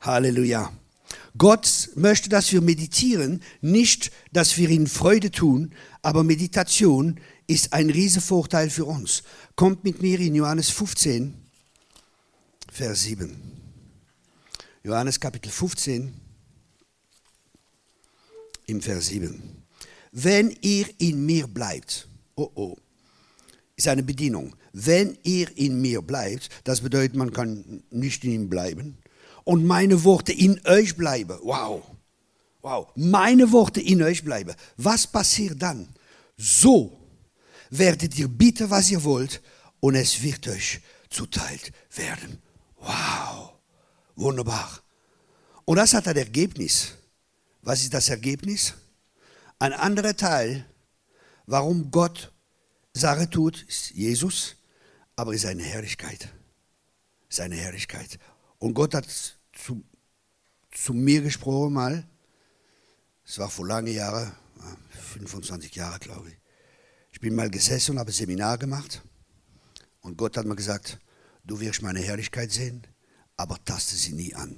Halleluja. Gott möchte, dass wir meditieren, nicht, dass wir in Freude tun, aber Meditation ist ein Riesenvorteil für uns. Kommt mit mir in Johannes 15, Vers 7. Johannes Kapitel 15, im Vers 7. Wenn ihr in mir bleibt, ist eine Bedienung. Wenn ihr in mir bleibt, das bedeutet, man kann nicht in ihm bleiben. Und meine Worte in euch bleiben. Wow. Meine Worte in euch bleiben. Was passiert dann? So werdet ihr bitten, was ihr wollt, und es wird euch zuteilt werden. Wow. Wunderbar. Und das hat ein Ergebnis. Was ist das Ergebnis? Ein anderer Teil, warum Gott Sache tut, ist Jesus, aber ist seine Herrlichkeit. Seine Herrlichkeit. Und Gott hat zu mir gesprochen mal, es war vor langen Jahren, 25 Jahre glaube ich. Ich bin mal gesessen und habe ein Seminar gemacht und Gott hat mir gesagt, du wirst meine Herrlichkeit sehen, aber taste sie nie an.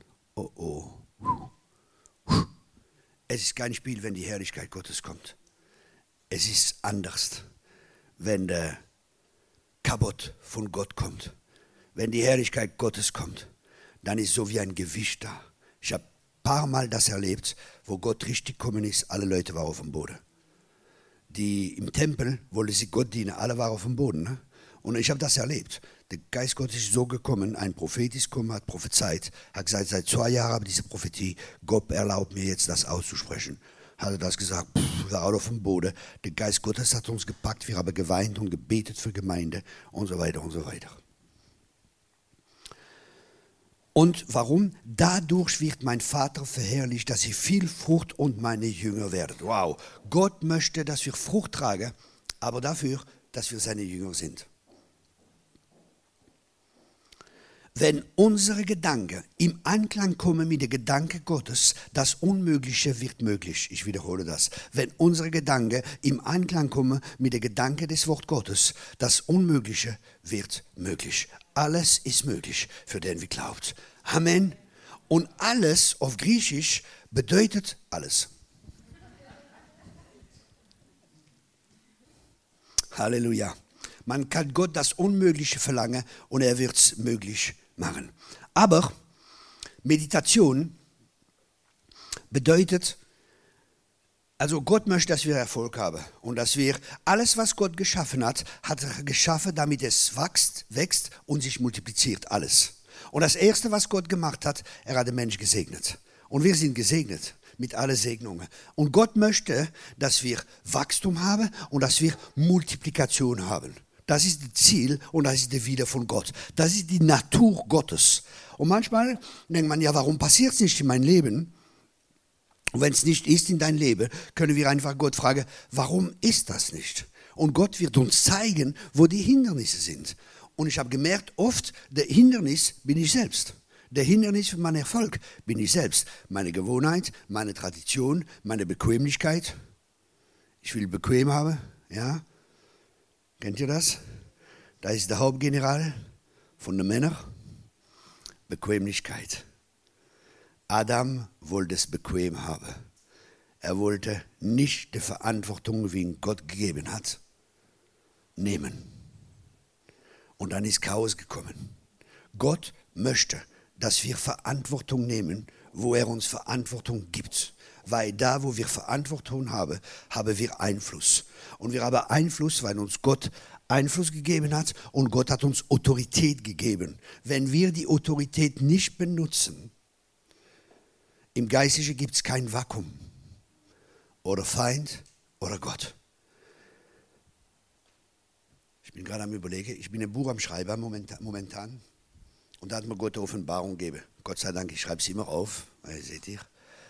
Es ist kein Spiel, wenn die Herrlichkeit Gottes kommt. Es ist anders, wenn der Kabot von Gott kommt. Wenn die Herrlichkeit Gottes kommt, dann ist so wie ein Gewicht da. Ich habe ein paar Mal das erlebt, wo Gott richtig gekommen ist, alle Leute waren auf dem Boden. Die im Tempel wollten sie Gott dienen, alle waren auf dem Boden. Ne? Und ich habe das erlebt. Der Geist Gottes ist so gekommen, ein Prophet ist gekommen, hat prophezeit, hat gesagt, seit 2 Jahren habe ich diese Prophetie, Gott erlaubt mir jetzt das auszusprechen. Hat er das gesagt, wir waren auf dem Boden, der Geist Gottes hat uns gepackt, wir haben geweint und gebetet für Gemeinde und so weiter und so weiter. Und warum? Dadurch wird mein Vater verherrlicht, dass ich viel Frucht und meine Jünger werden. Wow, Gott möchte, dass wir Frucht tragen, aber dafür, dass wir seine Jünger sind. Wenn unsere Gedanken im Einklang kommen mit den Gedanken Gottes, das Unmögliche wird möglich. Ich wiederhole das. Wenn unsere Gedanken im Einklang kommen mit den Gedanken des Wort Gottes, das Unmögliche wird möglich. Alles ist möglich, für den wir glaubt. Amen. Und alles auf Griechisch bedeutet alles. Halleluja. Man kann Gott das Unmögliche verlangen und er wird es möglich machen. Aber Meditation bedeutet, also Gott möchte, dass wir Erfolg haben und dass wir alles, was Gott geschaffen hat, hat er geschaffen, damit es wächst und sich multipliziert, alles. Und das Erste, was Gott gemacht hat, er hat den Menschen gesegnet. Und wir sind gesegnet mit allen Segnungen. Und Gott möchte, dass wir Wachstum haben und dass wir Multiplikation haben. Das ist das Ziel und das ist der Wille von Gott. Das ist die Natur Gottes. Und manchmal denkt man, ja, warum passiert es nicht in meinem Leben? Und wenn es nicht ist in deinem Leben, können wir einfach Gott fragen, warum ist das nicht? Und Gott wird uns zeigen, wo die Hindernisse sind. Und ich habe gemerkt, oft, der Hindernis bin ich selbst. Der Hindernis für meinen Erfolg bin ich selbst. Meine Gewohnheit, meine Tradition, meine Bequemlichkeit. Ich will bequem haben, ja. Kennt ihr das? Da ist der Hauptgeneral von den Männern. Bequemlichkeit. Adam wollte es bequem haben. Er wollte nicht die Verantwortung, wie ihn Gott gegeben hat, nehmen. Und dann ist Chaos gekommen. Gott möchte, dass wir Verantwortung nehmen, wo er uns Verantwortung gibt. Weil da, wo wir Verantwortung haben, haben wir Einfluss. Und wir haben Einfluss, weil uns Gott Einfluss gegeben hat und Gott hat uns Autorität gegeben. Wenn wir die Autorität nicht benutzen, im Geistlichen gibt es kein Vakuum. Oder Feind oder Gott. Ich bin gerade am Überlegen, ich bin ein Buch am Schreiben momentan. Und da hat mir Gott eine Offenbarung gegeben. Gott sei Dank, ich schreibe es immer auf. Seht ihr?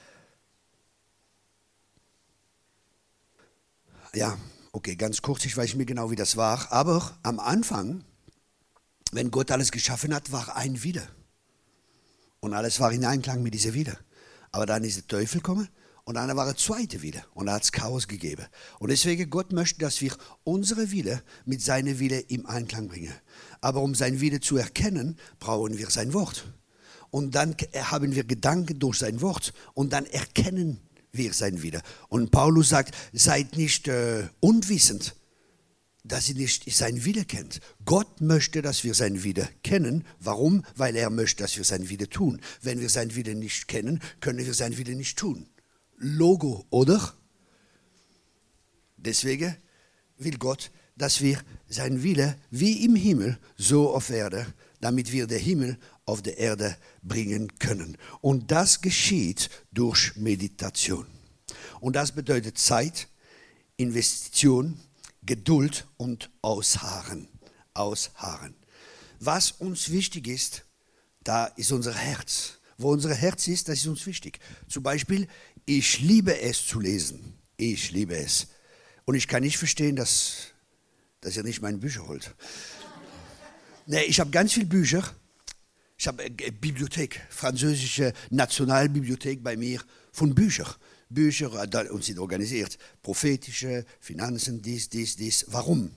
Ja, okay, ganz kurz, ich weiß nicht mehr genau, wie das war. Aber am Anfang, wenn Gott alles geschaffen hat, war ein Wille. Und alles war in Einklang mit diesem Wille. Aber dann ist der Teufel gekommen und dann war der zweite Wille. Und da hat es Chaos gegeben. Und deswegen, Gott möchte, dass wir unsere Wille mit seinem Wille im Einklang bringen. Aber um sein Wille zu erkennen, brauchen wir sein Wort. und dann haben wir Gedanken durch sein Wort und dann erkennen wir sein Wille. Und Paulus sagt, seid nicht unwissend, dass ihr nicht sein Wille kennt. Gott möchte, dass wir sein Wille kennen. Warum? Weil er möchte, dass wir sein Wille tun. Wenn wir sein Wille nicht kennen, können wir sein Wille nicht tun. Logo, oder? Deswegen will Gott, dass wir sein Wille wie im Himmel, so auf Erde, damit wir den Himmel auf der Erde bringen können. Und das geschieht durch Meditation. Und das bedeutet Zeit, Investition, Geduld und Ausharren. Ausharren. Was uns wichtig ist, da ist unser Herz. Wo unser Herz ist, das ist uns wichtig. Zum Beispiel, ich liebe es zu lesen. Ich liebe es. Und ich kann nicht verstehen, dass ihr nicht meine Bücher holt. Nee, ich habe ganz viele Bücher. Ich habe eine Bibliothek, französische Nationalbibliothek bei mir von Büchern. Bücher und sind organisiert. Prophetische, Finanzen, dies. Warum?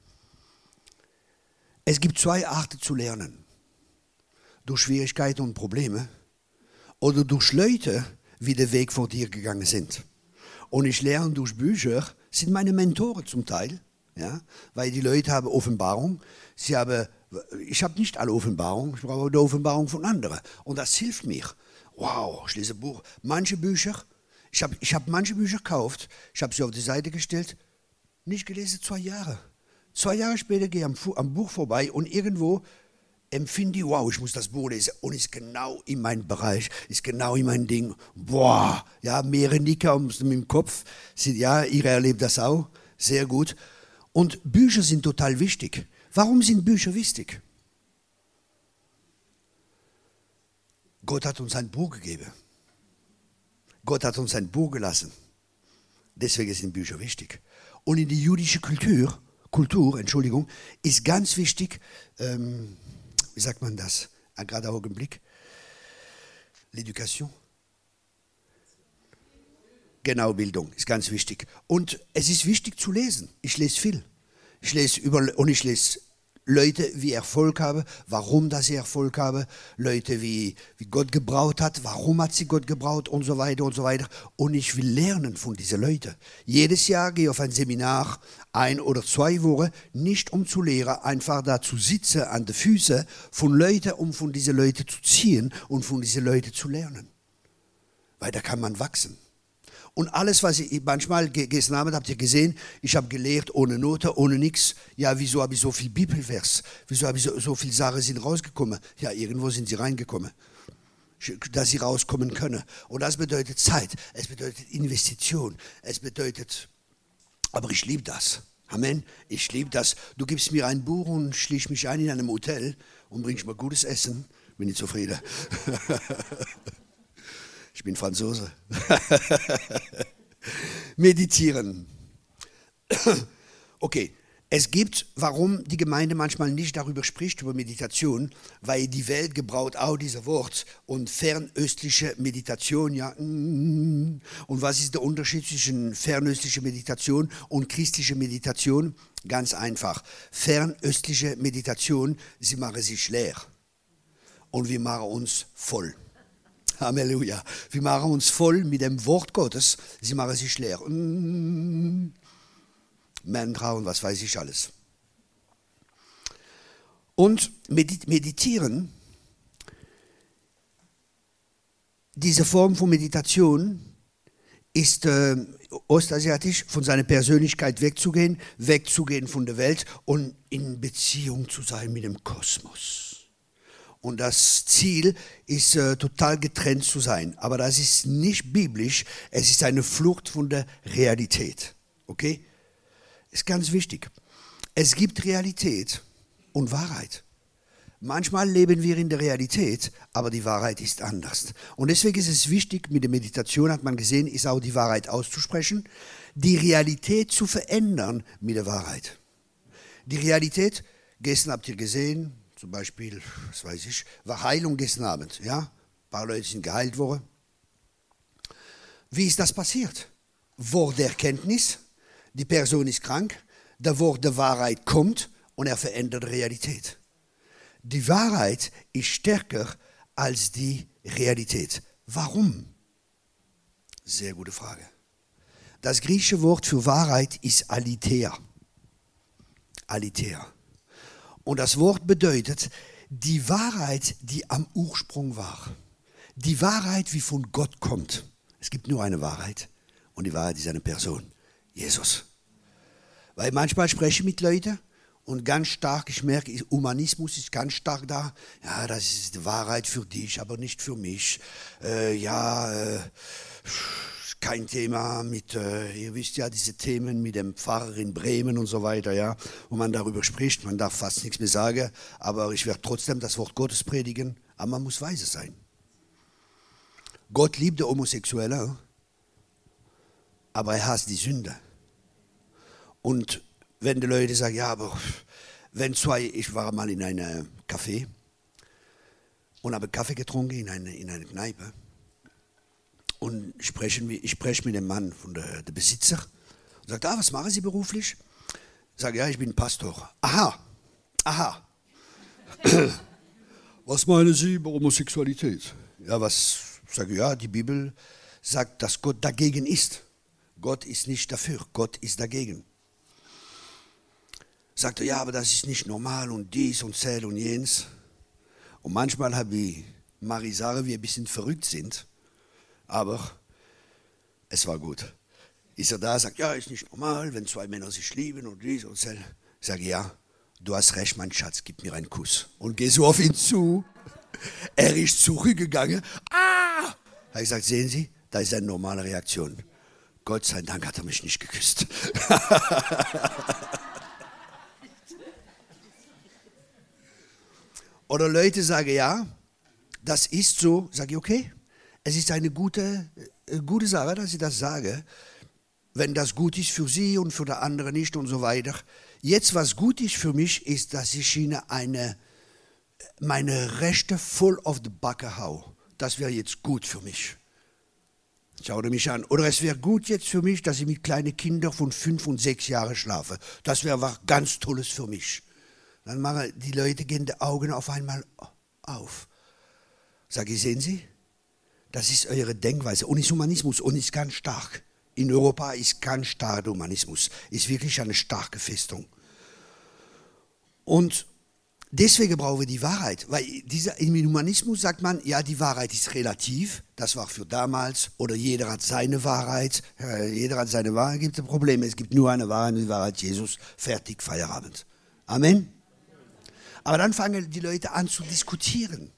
Es gibt zwei Arten zu lernen. Durch Schwierigkeiten und Probleme oder durch Leute, die den Weg vor dir gegangen sind. Und ich lerne durch Bücher, sind meine Mentoren zum Teil, ja, weil die Leute haben Offenbarung. Ich habe nicht alle Offenbarung, ich brauche die Offenbarung von anderen. Und das hilft mir. Wow, ich lese ein Buch. Manche Bücher, ich hab manche Bücher gekauft, ich habe sie auf die Seite gestellt, nicht gelesen, 2 Jahre. 2 Jahre später gehe ich am Buch vorbei und irgendwo empfinde ich, wow, ich muss das Buch lesen und ist genau in meinem Bereich, ist genau in mein Ding. Boah, ja, mehrere Nicker mit dem Kopf, ja, ihr erlebt das auch, sehr gut. Und Bücher sind total wichtig. Warum sind Bücher wichtig? Gott hat uns ein Buch gegeben. Gott hat uns ein Buch gelassen. Deswegen sind Bücher wichtig. Und in die jüdische Kultur, ist ganz wichtig, wie sagt man das? Ein gerader Augenblick. L'éducation. Genau, Bildung ist ganz wichtig. Und es ist wichtig zu lesen. Ich lese viel. Ich lese Leute, wie Erfolg haben, warum dass sie Erfolg haben, Leute, wie Gott gebraucht hat, warum hat sie Gott gebraucht und so weiter und so weiter. Und ich will lernen von diesen Leuten. Jedes Jahr gehe ich auf ein Seminar, 1 oder 2 Wochen, nicht um zu lehren, einfach da zu sitzen an den Füßen von Leuten, um von diesen Leuten zu ziehen und von diesen Leuten zu lernen. Weil da kann man wachsen. Und alles, was ich manchmal gegessen habe, habt ihr gesehen, ich habe gelehrt ohne Note, ohne nichts. Ja, wieso habe ich so viel Bibelvers? Wieso habe ich so viele Sachen sind rausgekommen? Ja, irgendwo sind sie reingekommen, dass sie rauskommen können. Und das bedeutet Zeit, es bedeutet Investition, es bedeutet, aber ich liebe das. Amen, ich liebe das. Du gibst mir ein Buch und schließt mich ein in einem Hotel und bringst mir gutes Essen, bin ich zufrieden. Ich bin Franzose. Meditieren. Okay, es gibt, warum die Gemeinde manchmal nicht darüber spricht, über Meditation, weil die Welt gebraucht auch dieses Wort und fernöstliche Meditation, ja. Und was ist der Unterschied zwischen fernöstlicher Meditation und christlicher Meditation? Ganz einfach. Fernöstliche Meditation, sie machen sich leer und wir machen uns voll. Halleluja. Wir machen uns voll mit dem Wort Gottes, sie machen sich leer. Mantra und was weiß ich alles. Und meditieren, diese Form von Meditation ist ostasiatisch, von seiner Persönlichkeit wegzugehen von der Welt und in Beziehung zu sein mit dem Kosmos. Und das Ziel ist, total getrennt zu sein. Aber das ist nicht biblisch, es ist eine Flucht von der Realität. Okay? Ist ganz wichtig. Es gibt Realität und Wahrheit. Manchmal leben wir in der Realität, aber die Wahrheit ist anders. Und deswegen ist es wichtig, mit der Meditation, hat man gesehen, ist auch die Wahrheit auszusprechen, die Realität zu verändern mit der Wahrheit. Die Realität, gestern habt ihr gesehen, zum Beispiel, was weiß ich, war Heilung gestern Abend. Ja? Ein paar Leute sind geheilt worden. Wie ist das passiert? Wort der Erkenntnis, die Person ist krank, der Wort der Wahrheit kommt und er verändert die Realität. Die Wahrheit ist stärker als die Realität. Warum? Sehr gute Frage. Das griechische Wort für Wahrheit ist Aletheia. Aletheia. Und das Wort bedeutet die Wahrheit, die am Ursprung war. Die Wahrheit, wie von Gott kommt. Es gibt nur eine Wahrheit und die Wahrheit ist eine Person, Jesus. Weil manchmal spreche ich mit Leuten und ganz stark, ich merke, Humanismus ist ganz stark da. Ja, das ist die Wahrheit für dich, aber nicht für mich. Kein Thema mit, ihr wisst ja, diese Themen mit dem Pfarrer in Bremen und so weiter, ja, wo man darüber spricht, man darf fast nichts mehr sagen, aber ich werde trotzdem das Wort Gottes predigen, aber man muss weise sein. Gott liebt die Homosexuelle, aber er hasst die Sünde. Und wenn die Leute sagen, ja, aber wenn ich war mal in einem Café und habe Kaffee getrunken in einer Kneipe und ich spreche mit dem Mann, der Besitzer, und sagt, was machen Sie beruflich? Ich sage, ja, ich bin Pastor. Aha. Was meinen Sie über Homosexualität? Ja, ich sage, ja, die Bibel sagt, dass Gott dagegen ist. Gott ist nicht dafür, Gott ist dagegen. Sagt er, ja, aber das ist nicht normal und dies und das und jenes. Und manchmal habe ich Marisare, wir ein bisschen verrückt sind, aber es war gut. Ist er da, sagt, ja, ist nicht normal, wenn zwei Männer sich lieben und dies und das. Ich sage, ja, du hast recht, mein Schatz, gib mir einen Kuss. Und gehe so auf ihn zu. Er ist zurückgegangen. Habe ich gesagt, sehen Sie, das ist eine normale Reaktion. Gott sei Dank hat er mich nicht geküsst. Oder Leute sagen, ja, das ist so. Sage ich, okay, es ist eine gute Sache, dass ich das sage. Wenn das gut ist für Sie und für der andere nicht und so weiter. Jetzt, was gut ist für mich, ist, dass ich Ihnen meine Rechte voll auf die Backe hau. Das wäre jetzt gut für mich. Schaut er mich an. Oder es wäre gut jetzt für mich, dass ich mit kleinen Kindern von 5 und 6 Jahren schlafe. Das wäre was ganz Tolles für mich. Dann machen die Leute, gehen die Augen auf einmal auf. Sage ich, sehen Sie, das ist eure Denkweise. Und ist Humanismus und ist ganz stark. In Europa ist ganz stark der Humanismus. Ist wirklich eine starke Festung. Und deswegen brauchen wir die Wahrheit. Weil im Humanismus sagt man, ja, die Wahrheit ist relativ. Das war für damals. Oder jeder hat seine Wahrheit. Jeder hat seine Wahrheit. Es gibt ein Problem. Es gibt nur eine Wahrheit, die Wahrheit Jesus. Fertig, Feierabend. Amen. Aber dann fangen die Leute an zu diskutieren.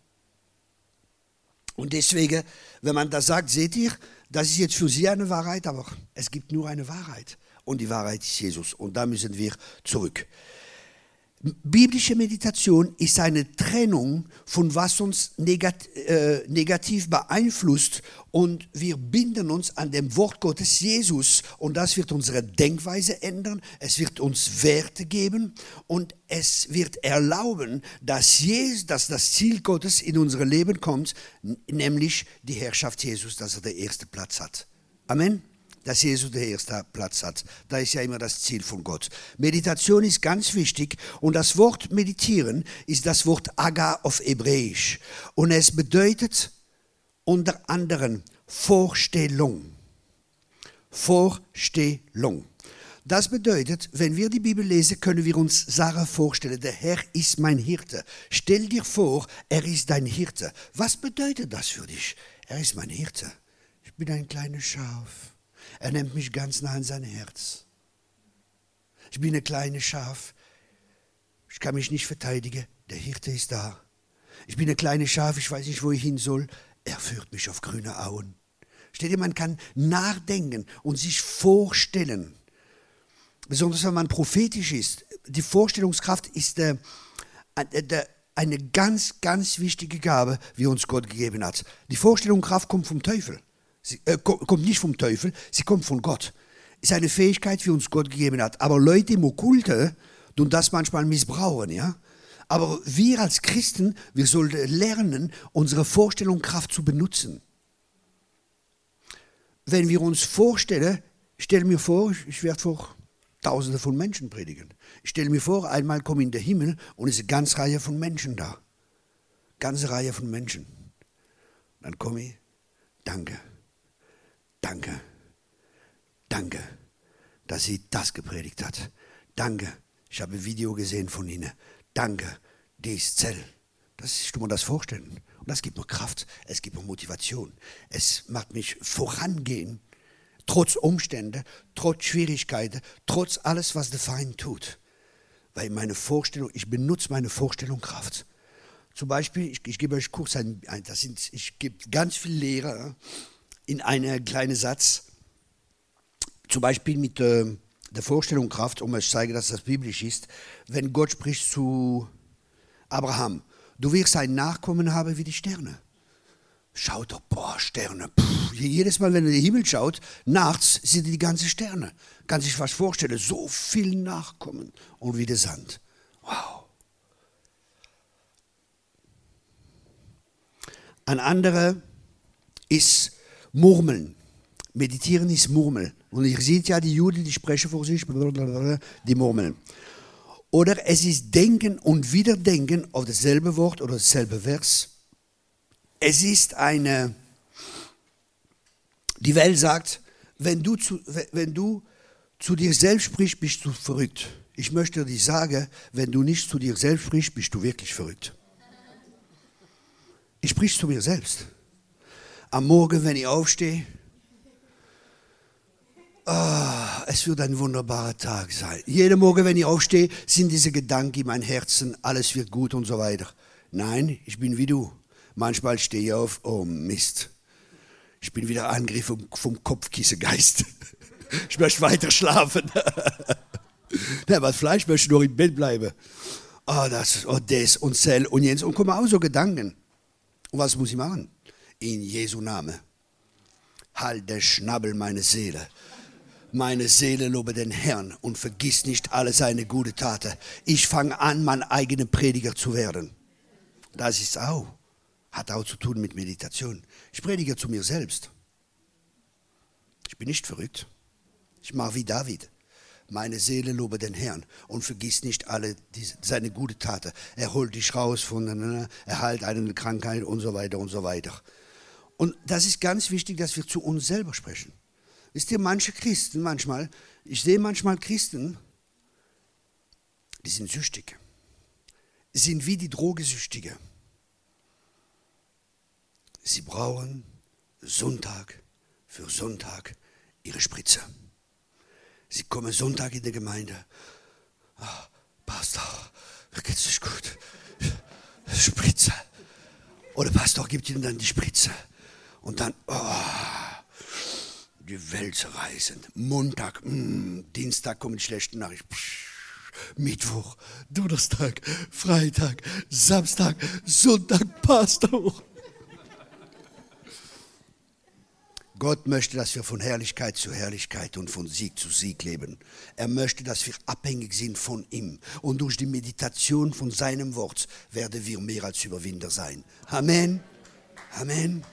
Und deswegen, wenn man das sagt, seht ihr, das ist jetzt für Sie eine Wahrheit, aber es gibt nur eine Wahrheit. Und die Wahrheit ist Jesus. Und da müssen wir zurück. Biblische Meditation ist eine Trennung von was uns negativ beeinflusst und wir binden uns an dem Wort Gottes Jesus und das wird unsere Denkweise ändern, es wird uns Werte geben und es wird erlauben, dass das Ziel Gottes in unser Leben kommt, nämlich die Herrschaft Jesus, dass er den ersten Platz hat. Amen. Dass Jesus den ersten Platz hat. Da ist ja immer das Ziel von Gott. Meditation ist ganz wichtig und das Wort meditieren ist das Wort Aga auf Hebräisch. Und es bedeutet unter anderem Vorstellung. Vorstellung. Das bedeutet, wenn wir die Bibel lesen, können wir uns Sachen vorstellen. Der Herr ist mein Hirte. Stell dir vor, er ist dein Hirte. Was bedeutet das für dich? Er ist mein Hirte. Ich bin ein kleines Schaf. Er nimmt mich ganz nah an sein Herz. Ich bin ein kleines Schaf. Ich kann mich nicht verteidigen. Der Hirte ist da. Ich bin ein kleines Schaf. Ich weiß nicht, wo ich hin soll. Er führt mich auf grüne Auen. Steht ihr, man kann nachdenken und sich vorstellen. Besonders wenn man prophetisch ist. Die Vorstellungskraft ist eine ganz, ganz wichtige Gabe, die uns Gott gegeben hat. Die Vorstellungskraft kommt vom Teufel. Sie kommt nicht vom Teufel, sie kommt von Gott. Ist eine Fähigkeit, die uns Gott gegeben hat. Aber Leute im Okkulte tun das manchmal missbrauchen, ja. Aber wir als Christen, wir sollten lernen, unsere Vorstellungskraft zu benutzen. Wenn wir uns vorstellen, stell mir vor, ich werde vor Tausende von Menschen predigen. Ich stelle mir vor, einmal komme in den Himmel und es ist eine ganze Reihe von Menschen da. Ganze Reihe von Menschen. Dann komme ich, danke, danke, danke, dass sie das gepredigt hat. Danke, ich habe ein Video gesehen von Ihnen. Danke, dies Zell. Ich muss mir das vorstellen. Und das gibt mir Kraft, es gibt mir Motivation. Es macht mich vorangehen, trotz Umstände, trotz Schwierigkeiten, trotz alles, was der Feind tut. Weil meine Vorstellung, ich benutze meine Vorstellung Kraft. Zum Beispiel, ich gebe euch kurz ich gebe ganz viele Lehrer in einen kleinen Satz. Zum Beispiel mit der Vorstellung Kraft, um euch zu zeigen, dass das biblisch ist. Wenn Gott spricht zu Abraham, du wirst ein Nachkommen haben wie die Sterne. Schaut doch, boah, Sterne. Jedes Mal, wenn er in den Himmel schaut, nachts sind die ganzen Sterne. Kann sich was vorstellen, so viel Nachkommen und wie der Sand. Wow. Ein anderer ist Murmeln. Meditieren ist Murmeln. Und ihr seht ja, die Juden, die sprechen vor sich, die murmeln. Oder es ist Denken und Wiederdenken auf dasselbe Wort oder dasselbe Vers. Es ist die Welt sagt, wenn du zu dir selbst sprichst, bist du verrückt. Ich möchte dir sagen, wenn du nicht zu dir selbst sprichst, bist du wirklich verrückt. Ich sprich zu mir selbst. Am Morgen, wenn ich aufstehe, es wird ein wunderbarer Tag sein. Jeden Morgen, wenn ich aufstehe, sind diese Gedanken in meinem Herzen, alles wird gut und so weiter. Nein, ich bin wie du. Manchmal stehe ich auf, oh Mist. Ich bin wieder angegriffen vom Kopfkissengeist. Ich möchte weiter schlafen. Ja, was Fleisch möchte nur im Bett bleiben. Das und Zell und Jens. Und kommen auch so Gedanken. Und was muss ich machen? In Jesu Namen. Halt den Schnabel, meine Seele. Meine Seele lobe den Herrn und vergiss nicht alle seine guten Taten. Ich fange an, mein eigener Prediger zu werden. Das ist hat auch zu tun mit Meditation. Ich predige zu mir selbst. Ich bin nicht verrückt. Ich mache wie David. Meine Seele lobe den Herrn und vergiss nicht alle seine guten Taten. Er holt dich raus er heilt eine Krankheit und so weiter und so weiter. Und das ist ganz wichtig, dass wir zu uns selber sprechen. Wisst ihr, manche Christen ich sehe manchmal Christen, die sind süchtig. Sind wie die Drogesüchtige. Sie brauchen Sonntag für Sonntag ihre Spritze. Sie kommen Sonntag in die Gemeinde. Pastor, mir geht's nicht gut. Spritze. Oder Pastor gibt ihnen dann die Spritze. Und dann, die Welt zerreißend. Montag, Dienstag kommen die schlechten Nachrichten. Mittwoch, Donnerstag, Freitag, Samstag, Sonntag, Pastor. Gott möchte, dass wir von Herrlichkeit zu Herrlichkeit und von Sieg zu Sieg leben. Er möchte, dass wir abhängig sind von ihm. Und durch die Meditation von seinem Wort werden wir mehr als Überwinder sein. Amen. Amen.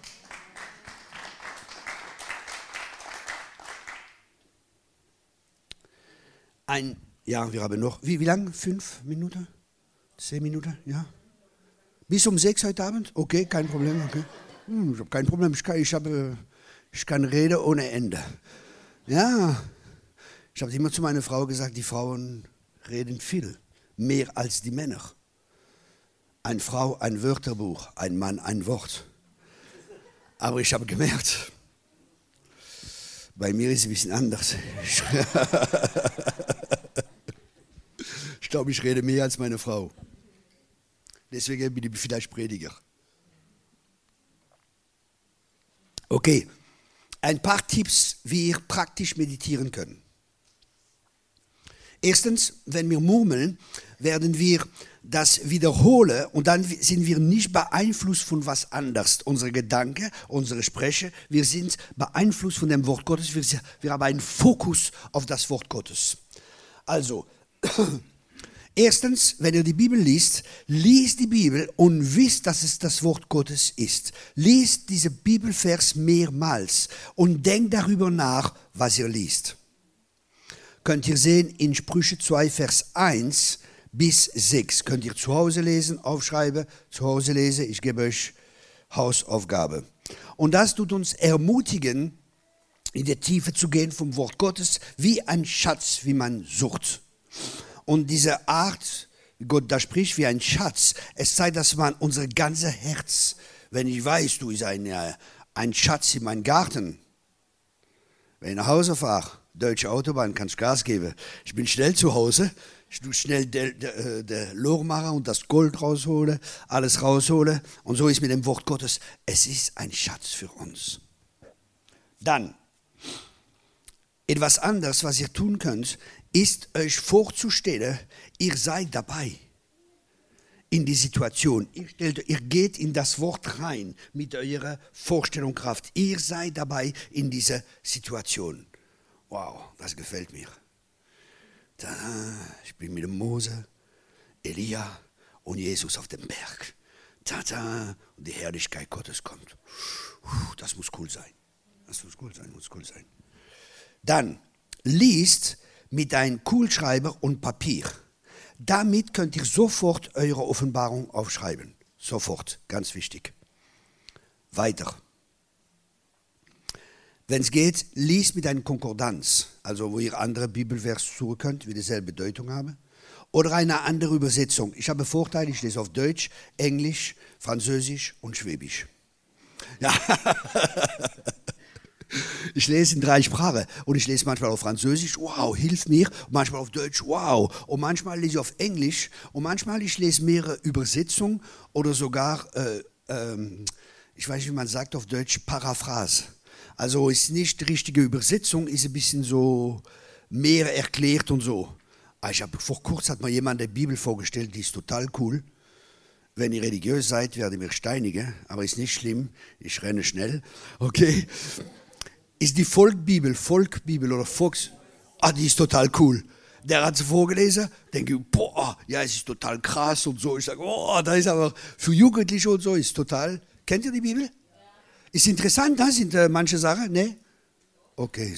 Wir haben noch, wie lange? 5 Minuten? 10 Minuten? Ja. Bis um 6 heute Abend? Okay, kein Problem. Okay. Ich habe kein Problem. Ich kann reden ohne Ende. Ja, ich habe immer zu meiner Frau gesagt, die Frauen reden viel, mehr als die Männer. Eine Frau ein Wörterbuch, ein Mann ein Wort. Aber ich habe gemerkt, bei mir ist es ein bisschen anders. Ich glaube, ich rede mehr als meine Frau. Deswegen bin ich vielleicht Prediger. Okay. Ein paar Tipps, wie ihr praktisch meditieren können. Erstens, wenn wir murmeln, werden wir das wiederholen und dann sind wir nicht beeinflusst von was anderes. Unsere Gedanken, unsere Spreche, wir sind beeinflusst von dem Wort Gottes. Wir haben einen Fokus auf das Wort Gottes. Also, erstens, wenn ihr die Bibel liest, liest die Bibel und wisst, dass es das Wort Gottes ist. Liest diese Bibelvers mehrmals und denkt darüber nach, was ihr liest. Könnt ihr sehen in Sprüche 2, Vers 1 bis 6. Könnt ihr zu Hause lesen, aufschreiben, zu Hause lesen. Ich gebe euch Hausaufgabe. Und das tut uns ermutigen, in die Tiefe zu gehen vom Wort Gottes, wie ein Schatz, wie man sucht. Und diese Art, wie Gott da spricht, wie ein Schatz, es zeigt, dass man unser ganzes Herz, wenn ich weiß, du ist ein Schatz in meinem Garten, wenn ich nach Hause fahre, deutsche Autobahn, kannst Gas geben. Ich bin schnell zu Hause, ich tue schnell der Loch machen und das Gold raushole, alles raushole. Und so ist mit dem Wort Gottes, es ist ein Schatz für uns. Dann, etwas anderes, was ihr tun könnt, ist euch vorzustellen, ihr seid dabei in die Situation. Ihr geht in das Wort rein mit eurer Vorstellungskraft. Ihr seid dabei in dieser Situation. Wow, das gefällt mir. Da, ich bin mit dem Mose, Elia und Jesus auf dem Berg. Da, und die Herrlichkeit Gottes kommt. Das muss cool sein. Das muss cool sein. Dann liest mit einem Kugelschreiber und Papier. Damit könnt ihr sofort eure Offenbarung aufschreiben. Sofort, ganz wichtig. Weiter. Wenn es geht, liest mit einer Konkordanz, also wo ihr andere Bibelvers suchen könnt, die dieselbe Bedeutung haben. Oder eine andere Übersetzung. Ich habe Vorteil, ich lese auf Deutsch, Englisch, Französisch und Schwäbisch. Ja. Ich lese in 3 Sprachen und ich lese manchmal auf Französisch, wow, hilft mir, manchmal auf Deutsch, wow, und manchmal lese ich auf Englisch und manchmal ich lese mehrere Übersetzungen oder sogar, ich weiß nicht, wie man sagt auf Deutsch, Paraphrase. Also ist nicht die richtige Übersetzung, ist ein bisschen so mehr erklärt und so. Vor kurzem hat mir jemand die Bibel vorgestellt, die ist total cool. Wenn ihr religiös seid, werdet ihr steinigen, aber ist nicht schlimm, ich renne schnell, okay. Ist die Volkbibel oder Volks... die ist total cool. Der hat sie vorgelesen, denke ich, boah, ja, es ist total krass und so. Ich sage, oh, da ist aber für Jugendliche und so, ist total... Kennt ihr die Bibel? Ja. Ist interessant, da sind manche Sachen, ne? Okay.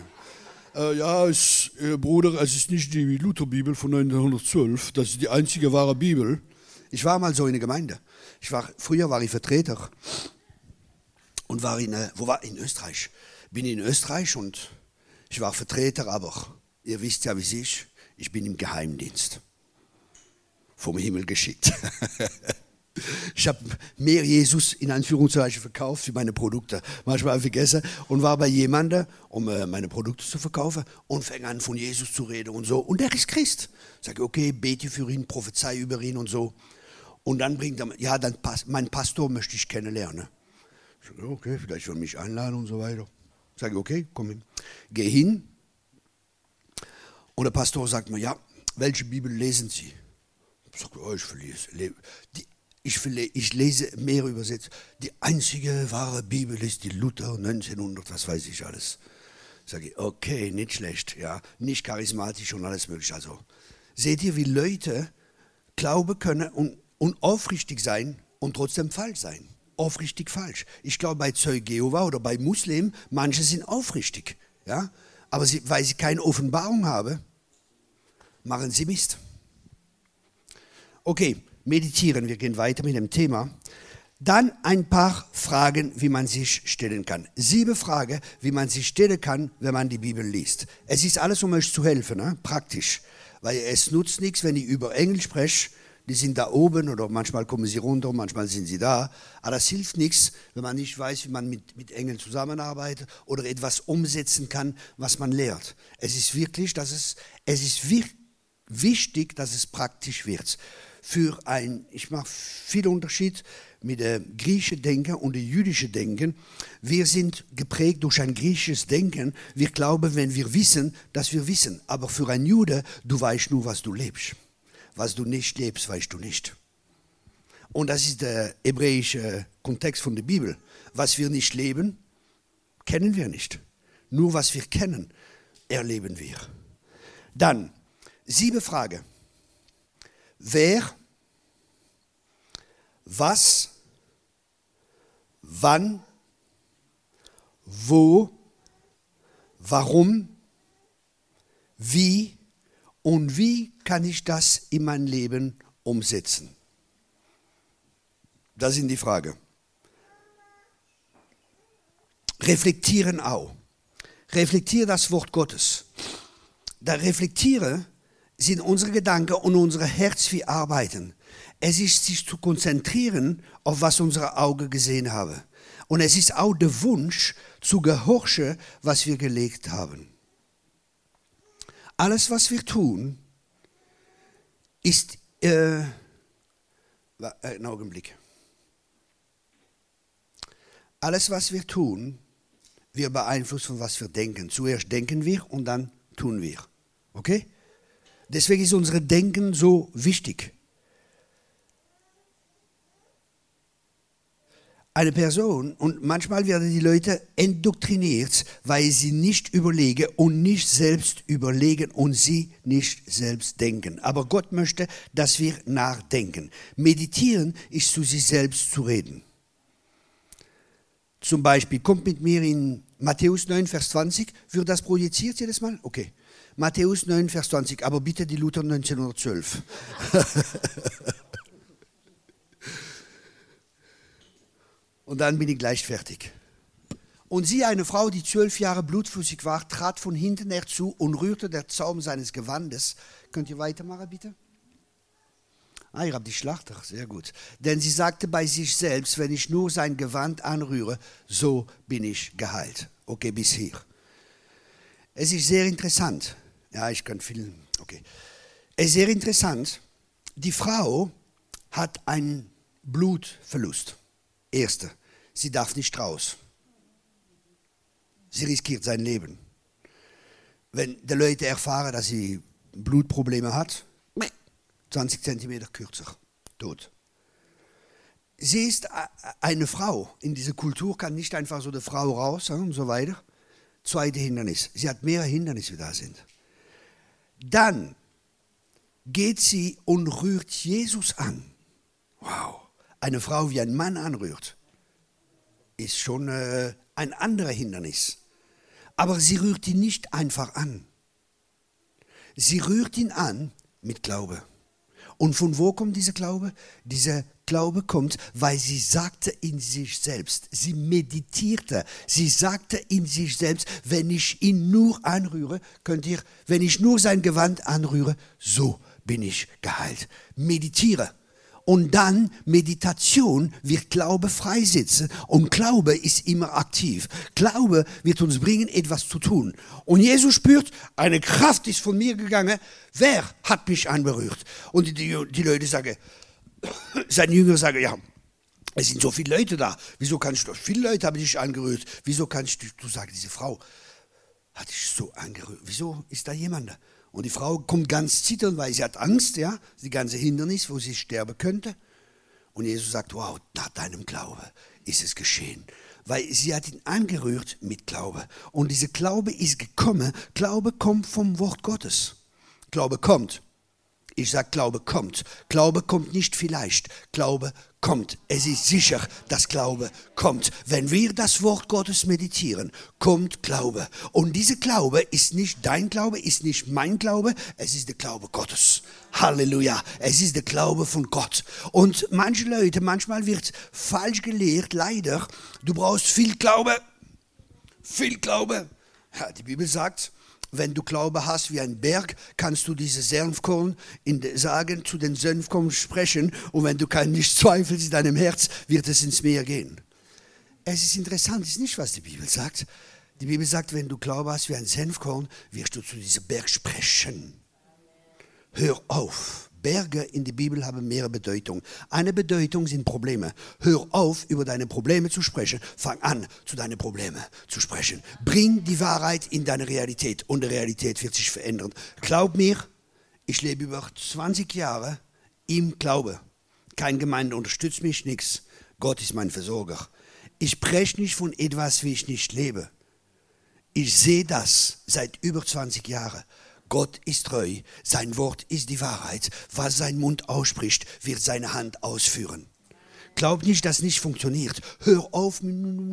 Bruder, es ist nicht die Lutherbibel von 1912, das ist die einzige wahre Bibel. Ich war mal so in der Gemeinde. Früher war ich Vertreter und war in Österreich. Bin in Österreich und ich war Vertreter, aber ihr wisst ja, wie es ist, ich bin im Geheimdienst. Vom Himmel geschickt. Ich habe mehr Jesus in Anführungszeichen verkauft für meine Produkte. Manchmal habe ich vergessen und war bei jemandem, um meine Produkte zu verkaufen und fing an von Jesus zu reden und so. Und er ist Christ. Sage, okay, bete für ihn, prophezei über ihn und so. Und dann bringt er, ja, mein Pastor möchte ich kennenlernen. Ich sage, okay, vielleicht will er mich einladen und so weiter. Sage, okay, komm hin. Geh hin. Und der Pastor sagt mir, ja, welche Bibel lesen Sie? Ich sage, oh, ich lese mehrere Übersetzungen. Die einzige wahre Bibel ist die Luther 1900, was weiß ich alles. Sage ich, okay, nicht schlecht, ja, nicht charismatisch und alles mögliche. Also, seht ihr, wie Leute glauben können und aufrichtig sein und trotzdem falsch sein. Aufrichtig falsch. Ich glaube, bei Zeugen Jehova oder bei Muslimen, manche sind aufrichtig, ja, aber weil sie keine Offenbarung haben, machen sie Mist. Okay, meditieren, wir gehen weiter mit dem Thema. Dann ein paar Fragen, wie man sich stellen kann. 7 Fragen, wie man sich stellen kann, wenn man die Bibel liest. Es ist alles, um euch zu helfen, ne? Praktisch, weil es nutzt nichts, wenn ich über Englisch spreche. Die sind da oben oder manchmal kommen sie runter, manchmal sind sie da. Aber das hilft nichts, wenn man nicht weiß, wie man mit Engeln zusammenarbeitet oder etwas umsetzen kann, was man lehrt. Es ist wirklich, wichtig, dass es praktisch wird. Ich mache viel Unterschied mit dem griechischen Denken und dem jüdischen Denken. Wir sind geprägt durch ein griechisches Denken. Wir glauben, wenn wir wissen, dass wir wissen. Aber für einen Jude, du weißt nur, was du lebst. Was du nicht lebst, weißt du nicht. Und das ist der hebräische Kontext von der Bibel. Was wir nicht leben, kennen wir nicht. Nur was wir kennen, erleben wir. Dann, 7 Fragen. Wer, was, wann, wo, warum, wie und wie kann ich das in mein Leben umsetzen? Das sind die Fragen. reflektieren auch. Reflektiere das Wort Gottes. Da reflektiere sind unsere Gedanken und unser Herz wie arbeiten. Es ist sich zu konzentrieren auf was unsere Augen gesehen haben. Und es ist auch der Wunsch zu gehorchen, was wir gelegt haben. Alles, was wir tun, ist, einen Augenblick. Alles, was wir tun, wird beeinflusst von was wir denken. Zuerst denken wir und dann tun wir. Okay? Deswegen ist unser Denken so wichtig. Eine Person, und manchmal werden die Leute indoktriniert, weil sie nicht überlegen und nicht selbst überlegen und sie nicht selbst denken. Aber Gott möchte, dass wir nachdenken. Meditieren ist zu sich selbst zu reden. Zum Beispiel, kommt mit mir in Matthäus 9, Vers 20. Wird das projiziert jedes Mal? Okay. Matthäus 9, Vers 20, aber bitte die Luther 1912. Und dann bin ich gleich fertig. Und siehe, eine Frau, die 12 Jahre blutflüssig war, trat von hinten herzu und rührte der Zaum seines Gewandes. Könnt ihr weitermachen, bitte? Ah, ihr habt die Schlachter, sehr gut. Denn sie sagte bei sich selbst, wenn ich nur sein Gewand anrühre, so bin ich geheilt. Okay, bis hier. Es ist sehr interessant. Ja, ich kann viel. Okay. Es ist sehr interessant. Die Frau hat einen Blutverlust. Erste, sie darf nicht raus. Sie riskiert sein Leben. Wenn die Leute erfahren, dass sie Blutprobleme hat, 20 Zentimeter kürzer, tot. Sie ist eine Frau. In dieser Kultur kann nicht einfach so die Frau raus und so weiter. Zweite Hindernis. Sie hat mehrere Hindernisse, die da sind. Dann geht sie und rührt Jesus an. Wow. Eine Frau, wie ein Mann anrührt, ist schon ein anderes Hindernis. Aber sie rührt ihn nicht einfach an. Sie rührt ihn an mit Glaube. Und von wo kommt dieser Glaube? Dieser Glaube kommt, weil sie sagte in sich selbst, sie meditierte, sie sagte in sich selbst, wenn ich ihn nur anrühre, wenn ich nur sein Gewand anrühre, so bin ich geheilt. Meditiere. Und dann Meditation wird Glaube freisetzen. Und Glaube ist immer aktiv. Glaube wird uns bringen, etwas zu tun. Und Jesus spürt, eine Kraft ist von mir gegangen. Wer hat mich anberührt? Und die Leute sagen, seine Jünger sagen, ja, es sind so viele Leute da. Wieso kannst du, viele Leute haben dich angerührt. Wieso kannst du sagen, diese Frau hat dich so angerührt. Wieso ist da jemand da? Und die Frau kommt ganz zitternd, weil sie hat Angst, ja, die ganze Hindernis, wo sie sterben könnte. Und Jesus sagt, wow, nach deinem Glaube ist es geschehen. Weil sie hat ihn angerührt mit Glaube. Und dieser Glaube ist gekommen. Glaube kommt vom Wort Gottes. Glaube kommt. Ich sage, Glaube kommt. Glaube kommt nicht vielleicht. Glaube kommt. Es ist sicher, dass Glaube kommt. Wenn wir das Wort Gottes meditieren, kommt Glaube. Und dieser Glaube ist nicht dein Glaube, ist nicht mein Glaube, es ist der Glaube Gottes. Halleluja. Es ist der Glaube von Gott. Und manche Leute, manchmal wird falsch gelehrt, leider, du brauchst viel Glaube. Viel Glaube. Ja, die Bibel sagt, wenn du Glaube hast wie ein Berg, kannst du diese Senfkorn sagen, zu den Senfkorn sprechen. Und wenn du nicht zweifelst in deinem Herz, wird es ins Meer gehen. Es ist interessant, es ist nicht, was die Bibel sagt. Die Bibel sagt, wenn du Glaube hast wie ein Senfkorn, wirst du zu diesem Berg sprechen. Hör auf. Berge in der Bibel haben mehrere Bedeutungen. Eine Bedeutung sind Probleme. Hör auf, über deine Probleme zu sprechen. Fang an, zu deinen Problemen zu sprechen. Bring die Wahrheit in deine Realität und die Realität wird sich verändern. Glaub mir, ich lebe über 20 Jahre im Glaube. Keine Gemeinde unterstützt mich, nichts. Gott ist mein Versorger. Ich spreche nicht von etwas, wie ich nicht lebe. Ich sehe das seit über 20 Jahren. Gott ist treu, sein Wort ist die Wahrheit. Was sein Mund ausspricht, wird seine Hand ausführen. Glaub nicht, dass es nicht funktioniert. Hör auf.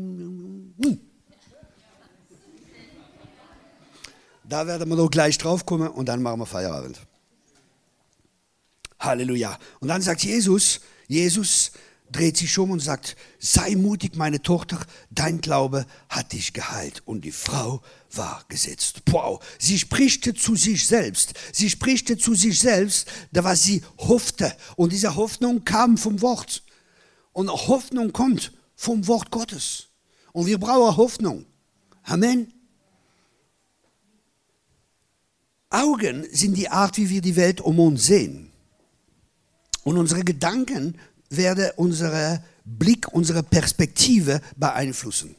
Da werden wir noch gleich drauf kommen und dann machen wir Feierabend. Halleluja. Und dann sagt Jesus, dreht sich um und sagt, sei mutig, meine Tochter, dein Glaube hat dich geheilt. Und die Frau war gesetzt. Wow, sie spricht zu sich selbst. Sie spricht zu sich selbst, da was sie hoffte. Und diese Hoffnung kam vom Wort. Und Hoffnung kommt vom Wort Gottes. Und wir brauchen Hoffnung. Amen. Augen sind die Art, wie wir die Welt um uns sehen. Und unsere Gedanken werden unseren Blick, unsere Perspektive beeinflussen.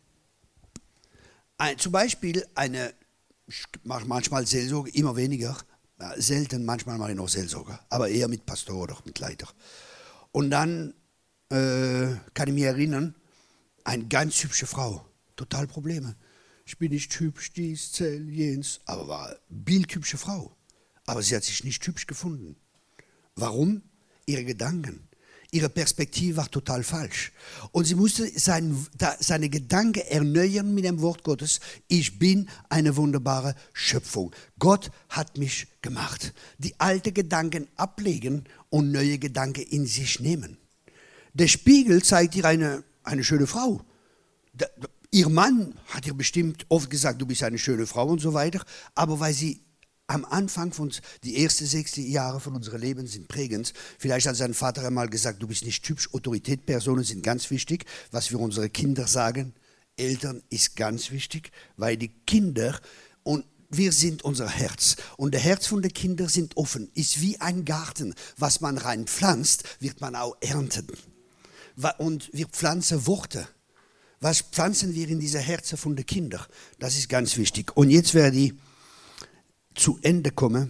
Zum Beispiel ich mache manchmal Seelsorge, immer weniger, selten, manchmal mache ich noch Seelsorge, aber eher mit Pastor oder mit Leiter. Und dann kann ich mich erinnern, eine ganz hübsche Frau, total Probleme. Ich bin nicht hübsch, dies, jenes, aber war eine bildhübsche Frau. Aber sie hat sich nicht hübsch gefunden. Warum? Ihre Gedanken. Ihre Perspektive war total falsch. Und sie musste seine Gedanken erneuern mit dem Wort Gottes. Ich bin eine wunderbare Schöpfung. Gott hat mich gemacht. Die alten Gedanken ablegen und neue Gedanken in sich nehmen. Der Spiegel zeigt ihr eine schöne Frau. Ihr Mann hat ihr bestimmt oft gesagt, du bist eine schöne Frau und so weiter. Aber weil sie am Anfang von die ersten 6 Jahre von unserem Leben sind prägend. Vielleicht hat sein Vater einmal gesagt, du bist nicht hübsch. Autoritätspersonen sind ganz wichtig, was wir unsere Kinder sagen. Eltern ist ganz wichtig, weil die Kinder und wir sind unser Herz. Und der Herz von den Kindern sind offen, ist wie ein Garten. Was man reinpflanzt, wird man auch ernten. Und wir pflanzen Worte. Was pflanzen wir in diese Herzen von den Kindern? Das ist ganz wichtig. Und jetzt werde ich zu Ende kommen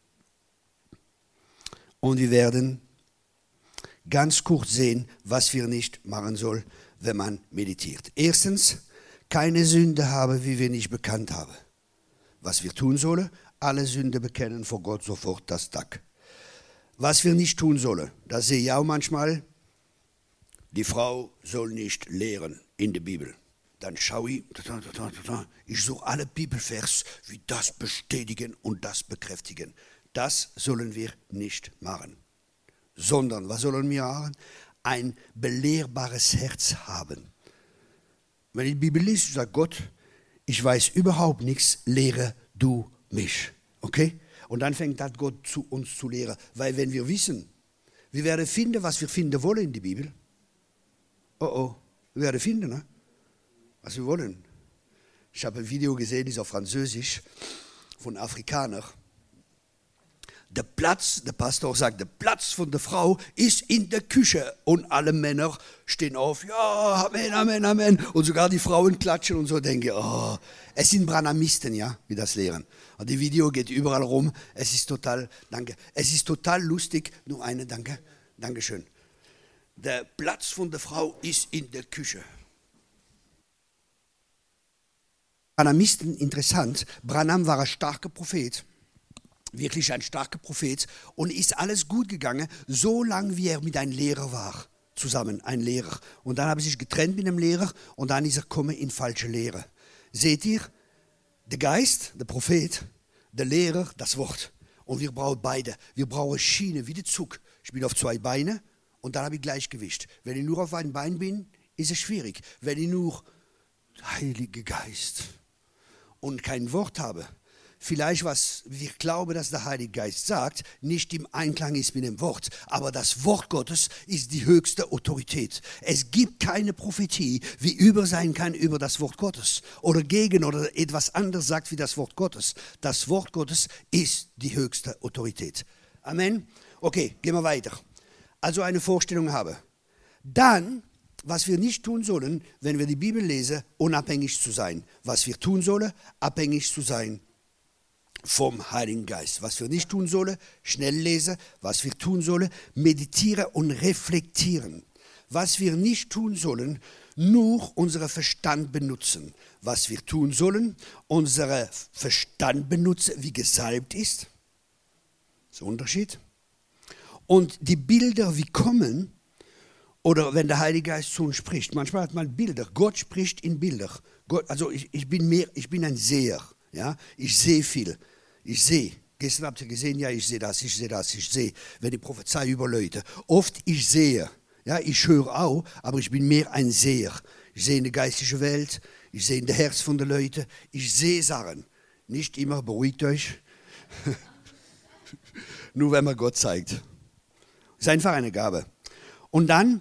und wir werden ganz kurz sehen, was wir nicht machen sollen, wenn man meditiert. Erstens, keine Sünde haben, wie wir nicht bekannt haben. Was wir tun sollen, alle Sünde bekennen vor Gott sofort das Tag. Was wir nicht tun sollen, das sehe ich auch manchmal, die Frau soll nicht lehren in der Bibel. Dann schaue ich suche alle Bibelvers, wie das bestätigen und das bekräftigen. Das sollen wir nicht machen. Sondern, was sollen wir machen? Ein belehrbares Herz haben. Wenn ich die Bibel lese, sagt Gott, ich weiß überhaupt nichts, lehre du mich. Okay? Und dann fängt das Gott zu uns zu lehren. Weil wenn wir wissen, wir werden finden, was wir finden wollen in der Bibel. Wir werden finden, ne? Was wir wollen. Ich habe ein Video gesehen, ist auf Französisch, von Afrikanern. Der Pastor sagt, der Platz von der Frau ist in der Küche. Und alle Männer stehen auf, ja, Amen, Amen, Amen. Und sogar die Frauen klatschen und so denken, es sind Branhamisten, ja, die das lehren. Und die Video geht überall rum. Es ist total, danke. Es ist total lustig. Nur eine, danke. Dankeschön. Der Platz von der Frau ist in der Küche. Branhamisten, interessant, Branham war ein starker Prophet, wirklich ein starker Prophet und ist alles gut gegangen, so lange wie er mit einem Lehrer war, zusammen, ein Lehrer. Und dann haben sie sich getrennt mit einem Lehrer und dann ist er gekommen in falsche Lehre. Seht ihr, der Geist, der Prophet, der Lehrer, das Wort. Und wir brauchen beide, wir brauchen Schiene wie der Zug. Ich bin auf 2 Beine und dann habe ich Gleichgewicht. Wenn ich nur auf einem Bein bin, ist es schwierig. Wenn ich nur Heiliger Geist und kein Wort habe, vielleicht was wir glauben, dass der Heilige Geist sagt, nicht im Einklang ist mit dem Wort, aber das Wort Gottes ist die höchste Autorität. Es gibt keine Prophetie, wie über sein kann über das Wort Gottes oder gegen oder etwas anderes sagt wie das Wort Gottes. Das Wort Gottes ist die höchste Autorität. Amen. Okay, gehen wir weiter. Also eine Vorstellung habe. Dann, was wir nicht tun sollen, wenn wir die Bibel lesen, unabhängig zu sein. Was wir tun sollen, abhängig zu sein vom Heiligen Geist. Was wir nicht tun sollen, schnell lesen. Was wir tun sollen, meditieren und reflektieren. Was wir nicht tun sollen, nur unseren Verstand benutzen. Was wir tun sollen, unseren Verstand benutzen, wie gesalbt ist. Das ist der Unterschied. Und die Bilder, wie kommen, oder wenn der Heilige Geist zu uns spricht. Manchmal hat man Bilder. Gott spricht in Bilder. Also ich bin ein Seher. Ja? Ich sehe viel. Ich sehe. Gestern habt ihr gesehen, ja, ich sehe das, ich sehe das, ich sehe. Wenn ich prophezei über Leute. Oft ich sehe. Ja, ich höre auch, aber ich bin mehr ein Seher. Ich sehe in der geistlichen Welt, ich sehe in der Herz von den Leuten, ich sehe Sachen. Nicht immer, beruhigt euch. Nur wenn man Gott zeigt. Das ist einfach eine Gabe. Und dann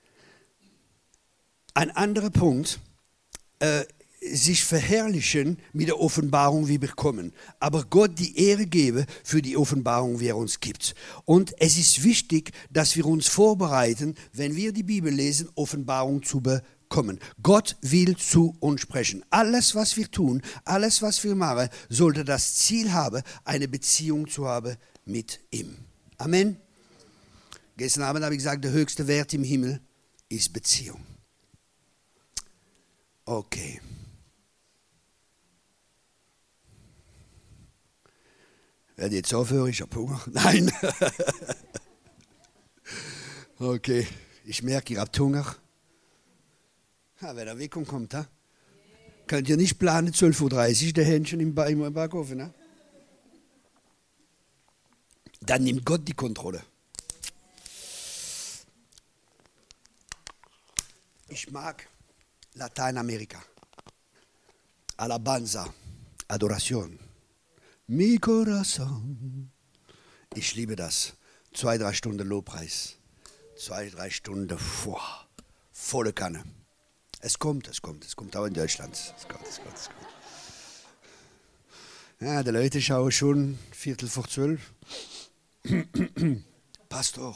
ein anderer Punkt, sich verherrlichen mit der Offenbarung, wie wir bekommen. Aber Gott die Ehre geben für die Offenbarung, die er uns gibt. Und es ist wichtig, dass wir uns vorbereiten, wenn wir die Bibel lesen, Offenbarung zu bekommen. Gott will zu uns sprechen. Alles, was wir tun, alles, was wir machen, sollte das Ziel haben, eine Beziehung zu haben mit ihm. Amen. Gestern Abend habe ich gesagt, der höchste Wert im Himmel ist Beziehung. Okay. Werde jetzt aufhören, ich habe Hunger. Nein. Okay, ich merke, ihr habt Hunger. Ja, wenn der Wirkung kommt, ha? Könnt ihr nicht planen, 12:30 Uhr, der Hähnchen im Backofen. Ne? Dann nimmt Gott die Kontrolle. Ich mag Lateinamerika. Alabanza, Adoration. Mi corazón. Ich liebe das. 2-3 Stunden Lobpreis. 2-3 Stunden volle Kanne. Es kommt auch in Deutschland. Es kommt. Ja, die Leute schauen schon 11:45. Pastor.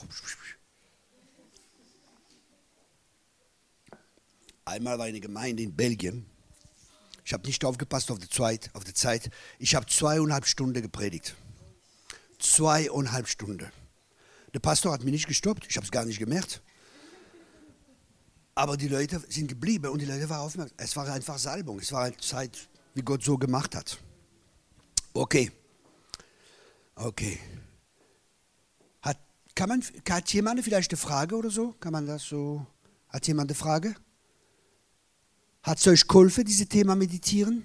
Einmal war eine Gemeinde in Belgien. Ich habe nicht aufgepasst auf die Zeit. Ich habe 2,5 Stunden gepredigt. 2,5 Stunden. Der Pastor hat mich nicht gestoppt. Ich habe es gar nicht gemerkt. Aber die Leute sind geblieben und die Leute waren aufmerksam. Es war einfach Salbung. Es war eine Zeit, wie Gott so gemacht hat. Okay. Hat jemand vielleicht eine Frage oder so? Kann man das so? Hat jemand eine Frage? Hat es euch geholfen, dieses Thema meditieren?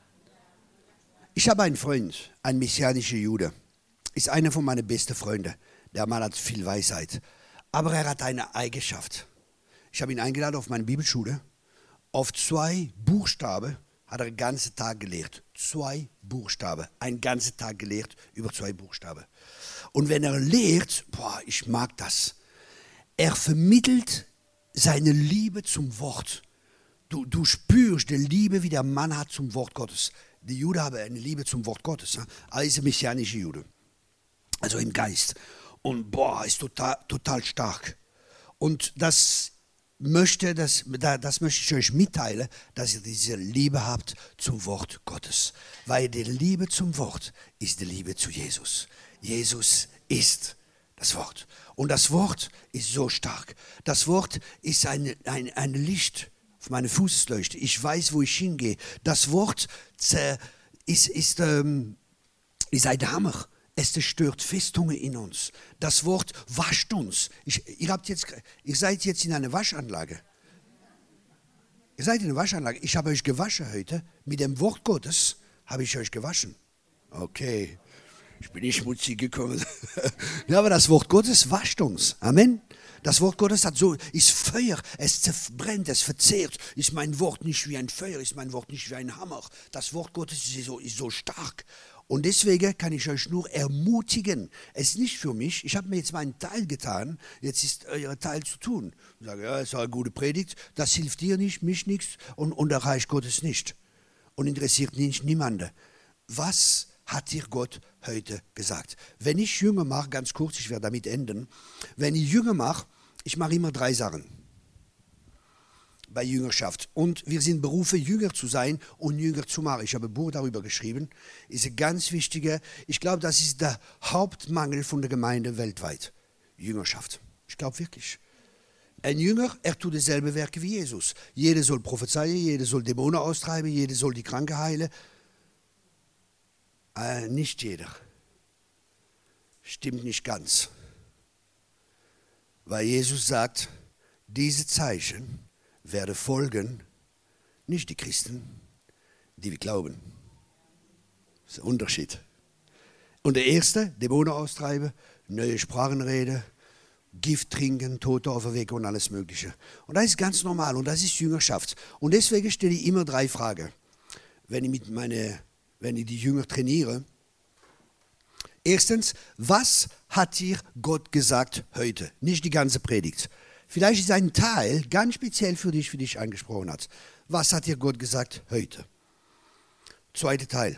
Ich habe einen Freund, ein messianischer Jude. Ist einer von meinen besten Freunden. Der Mann hat viel Weisheit. Aber er hat eine Eigenschaft. Ich habe ihn eingeladen auf meine Bibelschule. Auf 2 Buchstaben hat er den ganzen Tag gelehrt. 2 Buchstaben. Einen ganzen Tag gelehrt über 2 Buchstaben. Und wenn er lehrt, ich mag das. Er vermittelt seine Liebe zum Wort. Du spürst die Liebe, wie der Mann hat zum Wort Gottes. Die Juden haben eine Liebe zum Wort Gottes. Er ist ein messianischer Jude. Also im Geist. Und ist total stark. Und das möchte ich euch mitteilen, dass ihr diese Liebe habt zum Wort Gottes. Weil die Liebe zum Wort ist die Liebe zu Jesus. Jesus ist das Wort. Und das Wort ist so stark. Das Wort ist ein Licht auf meine Fußleuchte. Ich weiß, wo ich hingehe. Das Wort ist ein Hammer. Es zerstört Festungen in uns. Das Wort wascht uns. Ihr seid jetzt in einer Waschanlage. Ihr seid in einer Waschanlage. Ich habe euch gewaschen heute. Mit dem Wort Gottes habe ich euch gewaschen. Okay. Ich bin nicht schmutzig gekommen. Ja, aber das Wort Gottes wascht uns. Amen. Das Wort Gottes ist Feuer, es zerbrennt, es verzehrt. Ist mein Wort nicht wie ein Feuer, ist mein Wort nicht wie ein Hammer. Das Wort Gottes ist so stark. Und deswegen kann ich euch nur ermutigen, es ist nicht für mich, ich habe mir jetzt meinen Teil getan, jetzt ist euer Teil zu tun. Ich sage, ja, ist eine gute Predigt, das hilft dir nicht, mich nichts und der Reich Gottes nicht. Und interessiert niemanden. Was hat dir Gott heute gesagt? Wenn ich Jünger mache, ganz kurz, ich werde damit enden, wenn ich Jünger mache, ich mache immer 3 Sachen bei Jüngerschaft. Und wir sind berufen, Jünger zu sein und Jünger zu machen. Ich habe ein Buch darüber geschrieben, ist ein ganz wichtiger, ich glaube, das ist der Hauptmangel von der Gemeinde weltweit, Jüngerschaft. Ich glaube wirklich. Ein Jünger, er tut dasselbe Werke wie Jesus. Jeder soll prophezeien, jeder soll Dämonen austreiben, jeder soll die Kranken heilen. Nicht jeder. Stimmt nicht ganz. Weil Jesus sagt, diese Zeichen werden folgen, nicht die Christen, die wir glauben. Das ist ein Unterschied. Und der erste, Dämonen austreiben, neue Sprachen reden Gift trinken, Tote auferwecken und alles Mögliche. Und das ist ganz normal und das ist Jüngerschaft. Und deswegen stelle ich immer 3 Fragen, wenn ich die Jünger trainiere. Erstens, was hat dir Gott gesagt heute? Nicht die ganze Predigt. Vielleicht ist ein Teil ganz speziell für dich angesprochen hat. Was hat dir Gott gesagt heute? Zweiter Teil.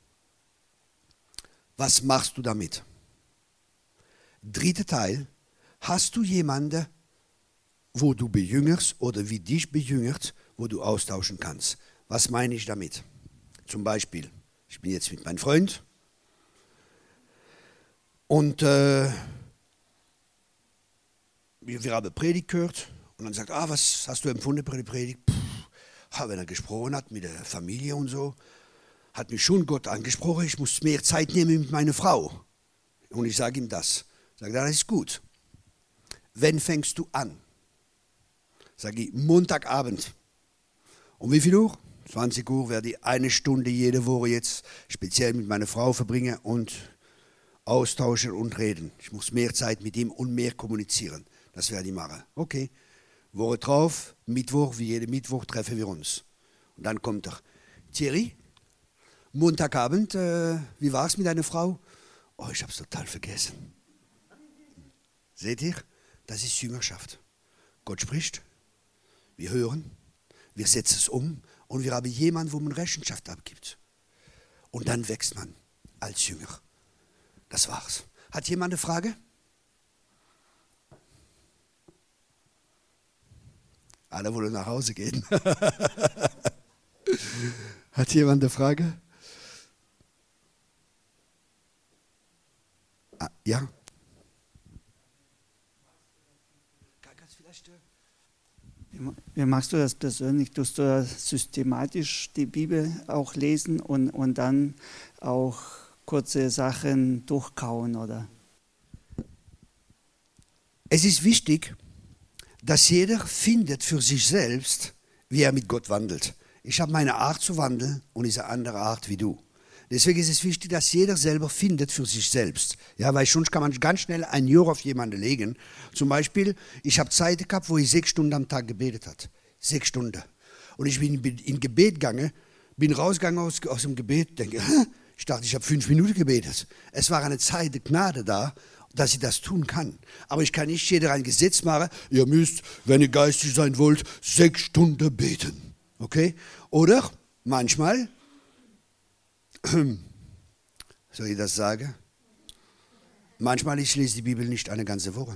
Was machst du damit? Dritter Teil. Hast du jemanden, wo du bejüngerst oder wie dich bejüngert, wo du austauschen kannst? Was meine ich damit? Zum Beispiel, ich bin jetzt mit meinem Freund und wir haben Predigt gehört und dann sagt, was hast du empfunden bei der Predigt? Wenn er gesprochen hat mit der Familie und so, hat mich schon Gott angesprochen, ich muss mehr Zeit nehmen mit meiner Frau. Und ich sage ihm das. Sage, das ist gut. Wann fängst du an? Sage ich, Montagabend. Um wie viel Uhr? 20 Uhr werde ich 1 Stunde jede Woche jetzt speziell mit meiner Frau verbringen und austauschen und reden. Ich muss mehr Zeit mit ihm und mehr kommunizieren. Das werde ich machen. Okay. Woche drauf, Mittwoch, wie jeden Mittwoch treffen wir uns. Und dann kommt er. Thierry, Montagabend, wie war es mit deiner Frau? Oh, ich habe es total vergessen. Seht ihr? Das ist Jüngerschaft. Gott spricht, wir hören, wir setzen es um und wir haben jemanden, wo man Rechenschaft abgibt. Und dann wächst man als Jünger. Das war's. Hat jemand eine Frage? Alle wollen nach Hause gehen. Hat jemand eine Frage? Ja? Wie machst du das persönlich? Tust du systematisch die Bibel auch lesen und dann auch kurze Sachen durchkauen, oder? Es ist wichtig, dass jeder findet für sich selbst, wie er mit Gott wandelt. Ich habe meine Art zu wandeln und ist eine andere Art wie du. Deswegen ist es wichtig, dass jeder selber findet für sich selbst. Ja, weil sonst kann man ganz schnell ein Jahr auf jemanden legen. Zum Beispiel, ich habe Zeiten gehabt, wo ich 6 Stunden am Tag gebetet habe. 6 Stunden. Und ich bin in Gebet gegangen, bin rausgegangen aus dem Gebet, denke, ich dachte, ich habe 5 Minuten gebetet. Es war eine Zeit der Gnade da, dass ich das tun kann. Aber ich kann nicht jeder ein Gesetz machen, ihr müsst, wenn ihr geistig sein wollt, 6 Stunden beten. Okay? Oder manchmal, soll ich das sagen? Manchmal, ich lese die Bibel nicht eine ganze Woche.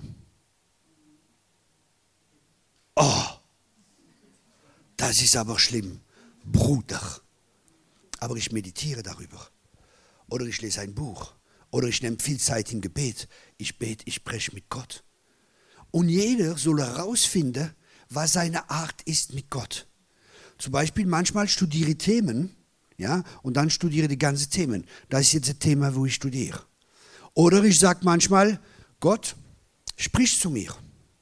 Oh, das ist aber schlimm, Bruder. Aber ich meditiere darüber. Oder ich lese ein Buch. Oder ich nehme viel Zeit im Gebet. Ich bete, ich spreche mit Gott. Und jeder soll herausfinden, was seine Art ist mit Gott. Zum Beispiel manchmal studiere ich Themen, ja, und dann studiere die ganzen Themen. Das ist jetzt ein Thema, wo ich studiere. Oder ich sage manchmal, Gott, sprich zu mir.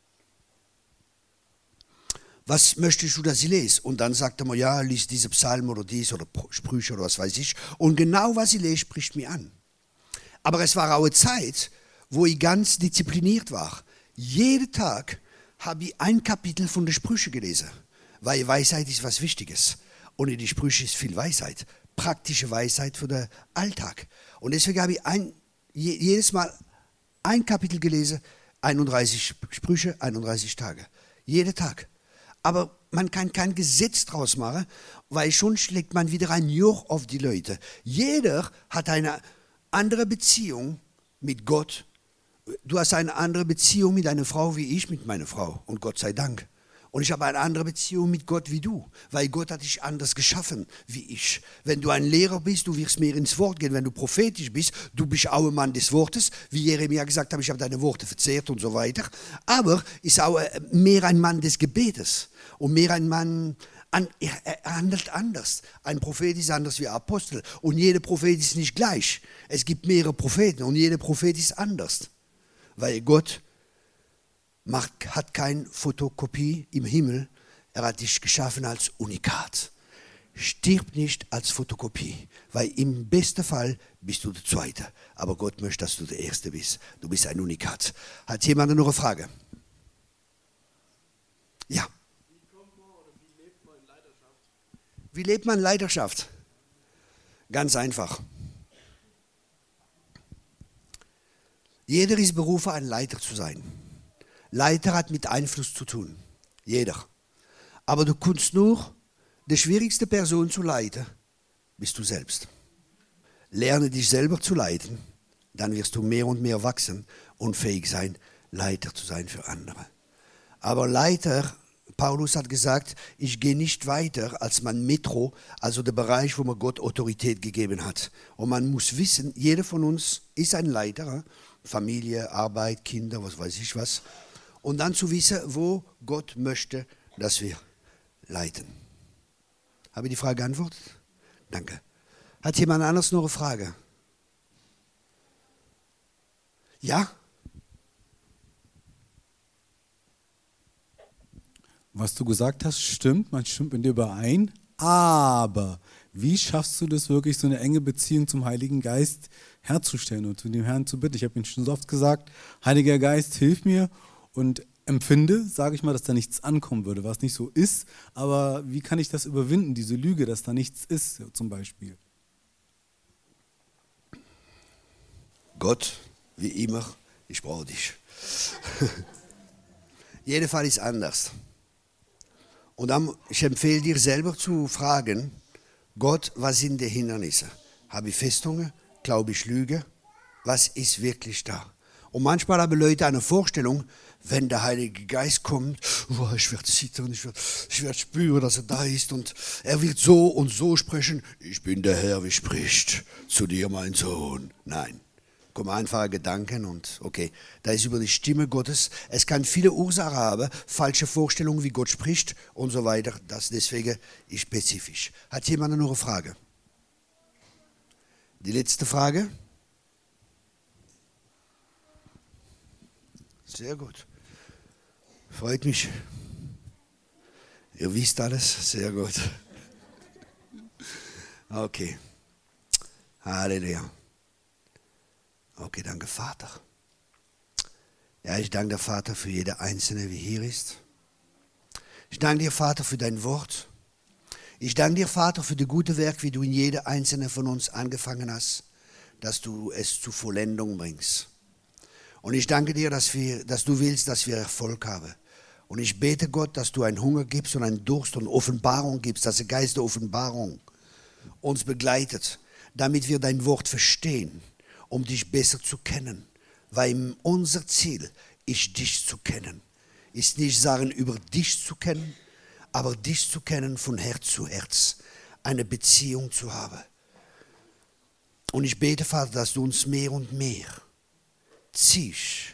Was möchtest du, dass ich lese? Und dann sagt er mir, ja, lies diese Psalm oder dies oder Sprüche oder was weiß ich. Und genau was ich lese, spricht mich an. Aber es war auch eine Zeit, wo ich ganz diszipliniert war. Jeden Tag habe ich ein Kapitel von den Sprüchen gelesen, weil Weisheit ist was Wichtiges. Und in die Sprüche ist viel Weisheit, praktische Weisheit für den Alltag. Und deswegen habe ich jedes Mal ein Kapitel gelesen, 31 Sprüche, 31 Tage. Jeden Tag. Aber man kann kein Gesetz draus machen, weil schon schlägt man wieder ein Joch auf die Leute. Jeder hat eine andere Beziehung mit Gott. Du hast eine andere Beziehung mit deiner Frau wie ich mit meiner Frau. Und Gott sei Dank. Und ich habe eine andere Beziehung mit Gott wie du, weil Gott hat dich anders geschaffen wie ich. Wenn du ein Lehrer bist, du wirst mehr ins Wort gehen. Wenn du prophetisch bist, du bist auch ein Mann des Wortes, wie Jeremia gesagt hat, ich habe deine Worte verzehrt und so weiter. Aber ist auch mehr ein Mann des Gebetes und mehr ein Mann, er handelt anders. Ein Prophet ist anders wie ein Apostel und jeder Prophet ist nicht gleich. Es gibt mehrere Propheten und jeder Prophet ist anders, weil Gott hat keine Fotokopie im Himmel. Er hat dich geschaffen als Unikat. stirb nicht als Fotokopie, weil im besten Fall bist du der Zweite. Aber Gott möchte, dass du der Erste bist. Du bist ein Unikat. Hat jemand noch eine Frage? Ja. Wie lebt man Leiterschaft? Ganz einfach. Jeder ist berufen, ein Leiter zu sein. Leiter hat mit Einfluss zu tun. Jeder. Aber du kannst nur die schwierigste Person zu leiten, bist du selbst. Lerne dich selber zu leiten, dann wirst du mehr und mehr wachsen und fähig sein, Leiter zu sein für andere. Aber Leiter, Paulus hat gesagt, ich gehe nicht weiter als mein Metro, also der Bereich, wo mir Gott Autorität gegeben hat. Und man muss wissen, jeder von uns ist ein Leiter, Familie, Arbeit, Kinder, was weiß ich was. Und dann zu wissen, wo Gott möchte, dass wir leiten. Habe ich die Frage beantwortet? Danke. Hat jemand anders noch eine Frage? Ja? Was du gesagt hast, stimmt, man stimmt mit dir überein, aber wie schaffst du das wirklich, so eine enge Beziehung zum Heiligen Geist herzustellen und zu dem Herrn zu bitten? Ich habe ihn schon so oft gesagt, Heiliger Geist, hilf mir und empfinde, sage ich mal, dass da nichts ankommen würde, was nicht so ist, aber wie kann ich das überwinden, diese Lüge, dass da nichts ist, zum Beispiel? Gott, wie immer, ich brauche dich. Jeder Fall ist anders. Und dann, ich empfehle dir selber zu fragen, Gott, was sind die Hindernisse? Habe ich Festungen? Glaube ich Lüge? Was ist wirklich da? Und manchmal haben Leute eine Vorstellung, wenn der Heilige Geist kommt, oh, ich werde zittern, ich werde spüren, dass er da ist und er wird so und so sprechen. Ich bin der Herr, wie spricht zu dir, mein Sohn. Nein, kommen einfache Gedanken und okay, da ist über die Stimme Gottes. Es kann viele Ursachen haben, falsche Vorstellungen, wie Gott spricht und so weiter. Das deswegen ist spezifisch. Hat jemand noch eine Frage? Die letzte Frage? Sehr gut. Freut mich. Ihr wisst alles. Sehr gut. Okay. Halleluja. Okay, danke Vater. Ja, ich danke dir Vater für jede Einzelne, wie hier ist. Ich danke dir Vater für dein Wort. Ich danke dir Vater für das gute Werk, wie du in jede Einzelne von uns angefangen hast, dass du es zur Vollendung bringst. Und ich danke dir, dass du willst, dass wir Erfolg haben. Und ich bete Gott, dass du einen Hunger gibst und einen Durst und Offenbarung gibst, dass der Geist der Offenbarung uns begleitet, damit wir dein Wort verstehen, um dich besser zu kennen. Weil unser Ziel ist, dich zu kennen. Ist nicht sagen, über dich zu kennen, aber dich zu kennen von Herz zu Herz. Eine Beziehung zu haben. Und ich bete, Vater, dass du uns mehr und mehr ziehst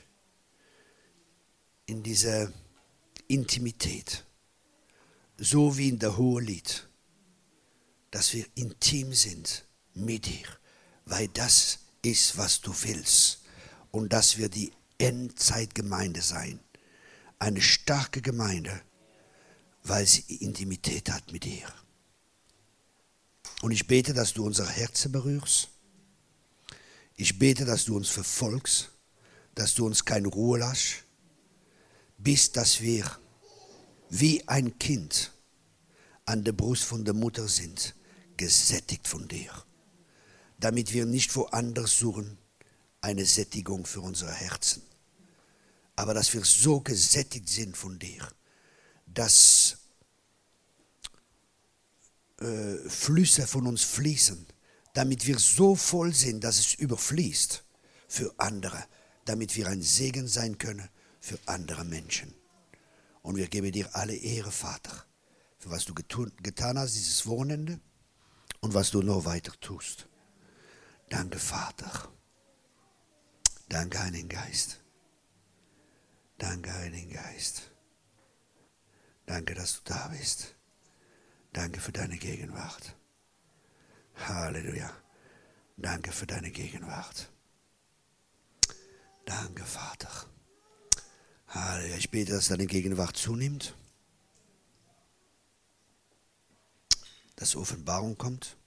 in diese Intimität, so wie in der Hohelied, dass wir intim sind mit dir, weil das ist, was du willst und dass wir die Endzeitgemeinde sein, eine starke Gemeinde, weil sie Intimität hat mit dir. Und ich bete, dass du unser Herz berührst. Ich bete, dass du uns verfolgst, dass du uns keine Ruhe lässt, bis dass wir wie ein Kind an der Brust von der Mutter sind, gesättigt von dir, damit wir nicht woanders suchen eine Sättigung für unsere Herzen, aber dass wir so gesättigt sind von dir, dass Flüsse von uns fließen, damit wir so voll sind, dass es überfließt für andere, damit wir ein Segen sein können für andere Menschen. Und wir geben dir alle Ehre, Vater, für was du getan hast dieses Wochenende und was du noch weiter tust. Danke, Vater. Danke, Heiliger Geist. Danke, Heiliger Geist. Danke, dass du da bist. Danke für deine Gegenwart. Halleluja. Danke für deine Gegenwart. Danke, Vater. Halleluja. Ich bete, dass deine Gegenwart zunimmt. dass Offenbarung kommt?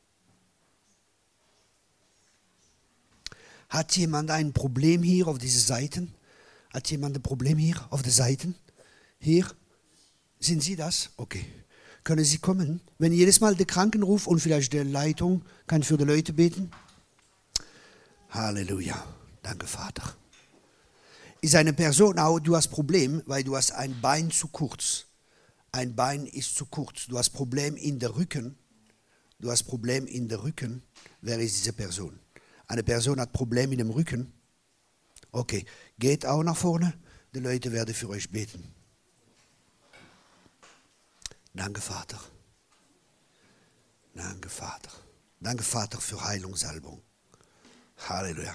Hat jemand ein Problem hier auf diesen Seiten? Hat jemand ein Problem hier auf den Seiten? Hier? Sind Sie das? Okay. Können Sie kommen? Wenn jedes Mal der Krankenruf und vielleicht der Leitung kann für die Leute beten? Halleluja. Danke, Vater. Ist eine Person auch, du hast Problem, weil du hast ein Bein zu kurz. Ein Bein ist zu kurz. Du hast Problem in der Rücken. Du hast Problem in der Rücken. Wer ist diese Person? Eine Person hat Problem in dem Rücken. Okay, geht auch nach vorne. Die Leute werden für euch beten. Danke, Vater. Danke, Vater. Danke, Vater, für Heilungssalbung. Halleluja.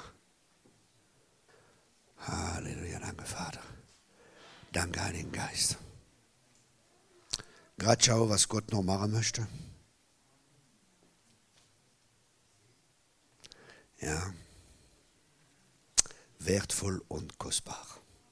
Halleluja, danke, Vater. Danke, Heiligen Geist. Gerade schau, was Gott noch machen möchte. Ja. Wertvoll und kostbar.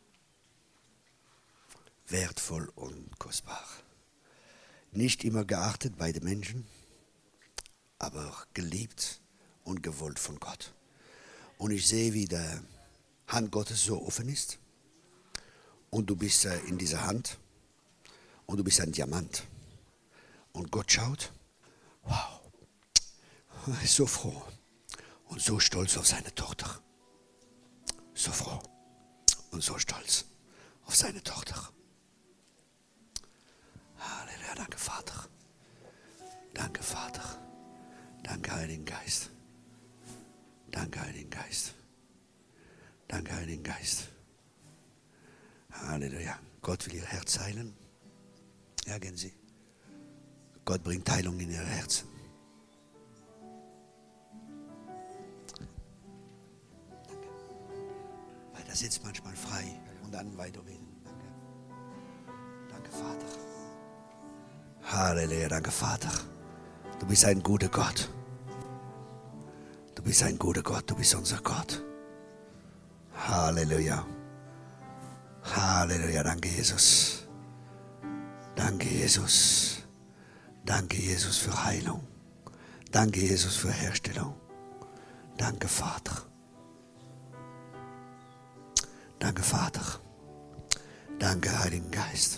Wertvoll und kostbar. Nicht immer geachtet bei den Menschen, aber geliebt und gewollt von Gott. Und ich sehe, wie die Hand Gottes so offen ist. Und du bist in dieser Hand. Und du bist ein Diamant. Und Gott schaut. Wow. Er ist so froh. Und so stolz auf seine Tochter. So froh. Und so stolz auf seine Tochter. Halleluja. Danke, Vater. Danke, Vater. Danke, Heiligen Geist. Danke, Heiligen Geist. Danke, Heiligen Geist. Halleluja. Gott will ihr Herz heilen. Ja, kennen Sie. Gott bringt Heilung in ihr Herzen. Danke. Weil das sitzt manchmal frei und dann weiterreden. Danke. Danke, Vater. Halleluja, danke, Vater. Du bist ein guter Gott. Du bist ein guter Gott, du bist unser Gott. Halleluja. Halleluja, danke, Jesus. Danke, Jesus. Danke, Jesus, für Heilung. Danke, Jesus, für Herstellung. Danke, Vater. Danke, Vater. Danke, Heiligen Geist.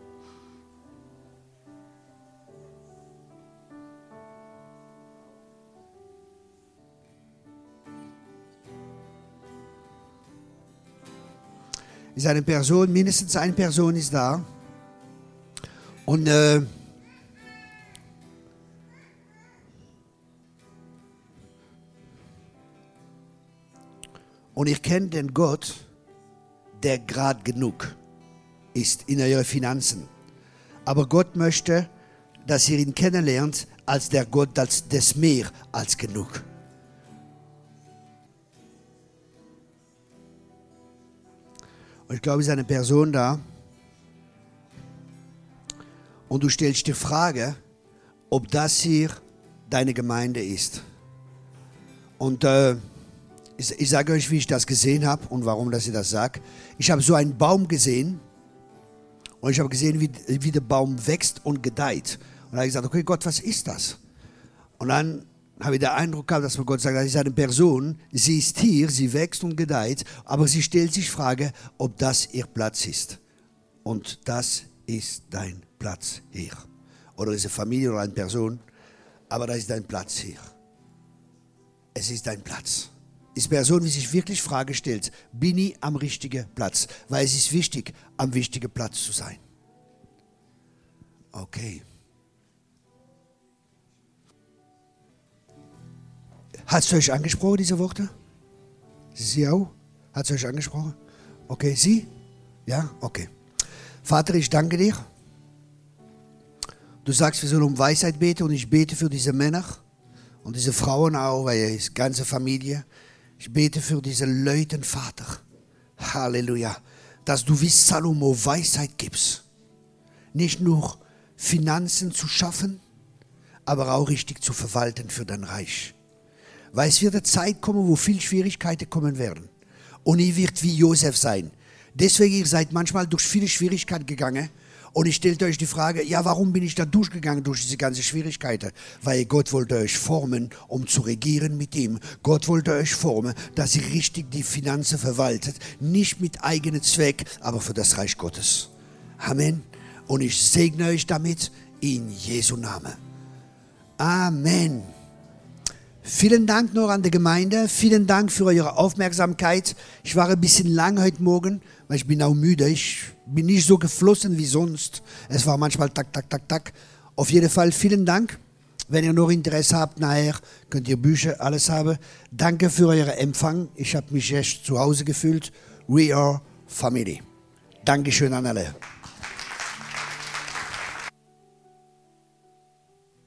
Ist eine Person, mindestens eine Person ist da. Und ich kenne den Gott, der gerade genug ist in euren Finanzen. Aber Gott möchte, dass ihr ihn kennenlernt als der Gott, des mehr als genug. Und ich glaube, es ist eine Person da. Und du stellst dir die Frage, ob das hier deine Gemeinde ist. Und ich sage euch, wie ich das gesehen habe und warum dass ich das sage. Ich habe so einen Baum gesehen und ich habe gesehen, wie der Baum wächst und gedeiht. Und da habe ich gesagt, okay Gott, was ist das? Und dann habe ich den Eindruck gehabt, dass Gott sagt, das ist eine Person, sie ist hier, sie wächst und gedeiht, aber sie stellt sich die Frage, ob das ihr Platz ist. Und das ist dein Platz hier. Oder ist eine Familie oder eine Person, aber das ist dein Platz hier. Es ist dein Platz. Ist Person, die sich wirklich Frage stellt, bin ich am richtigen Platz? Weil es ist wichtig, am richtigen Platz zu sein. Okay. Hat es euch angesprochen, diese Worte? Sie auch? Hat es euch angesprochen? Okay, Sie? Ja? Okay. Vater, ich danke dir. Du sagst, wir sollen um Weisheit beten und ich bete für diese Männer und diese Frauen auch, weil es ist ganze Familie. Ich bete für diese Leute, Vater. Halleluja. Dass du wie Salomo Weisheit gibst. Nicht nur Finanzen zu schaffen, aber auch richtig zu verwalten für dein Reich. Weil es wird eine Zeit kommen, wo viele Schwierigkeiten kommen werden. Und ihr wird wie Josef sein. Deswegen, ihr seid manchmal durch viele Schwierigkeiten gegangen Und ich stellte euch die Frage, ja, warum bin ich da durchgegangen durch diese ganzen Schwierigkeiten? Weil Gott wollte euch formen, um zu regieren mit ihm. Gott wollte euch formen, dass ihr richtig die Finanzen verwaltet. Nicht mit eigenem Zweck, aber für das Reich Gottes. Amen. Und ich segne euch damit in Jesu Namen. Amen. Vielen Dank noch an die Gemeinde. Vielen Dank für eure Aufmerksamkeit. Ich war ein bisschen lang heute Morgen, weil ich bin auch müde. Ich bin nicht so geflossen wie sonst. Es war manchmal tak, tak, tak, tak. Auf jeden Fall vielen Dank. Wenn ihr noch Interesse habt nachher, könnt ihr Bücher, alles haben. Danke für euren Empfang. Ich habe mich echt zu Hause gefühlt. We are family. Dankeschön an alle.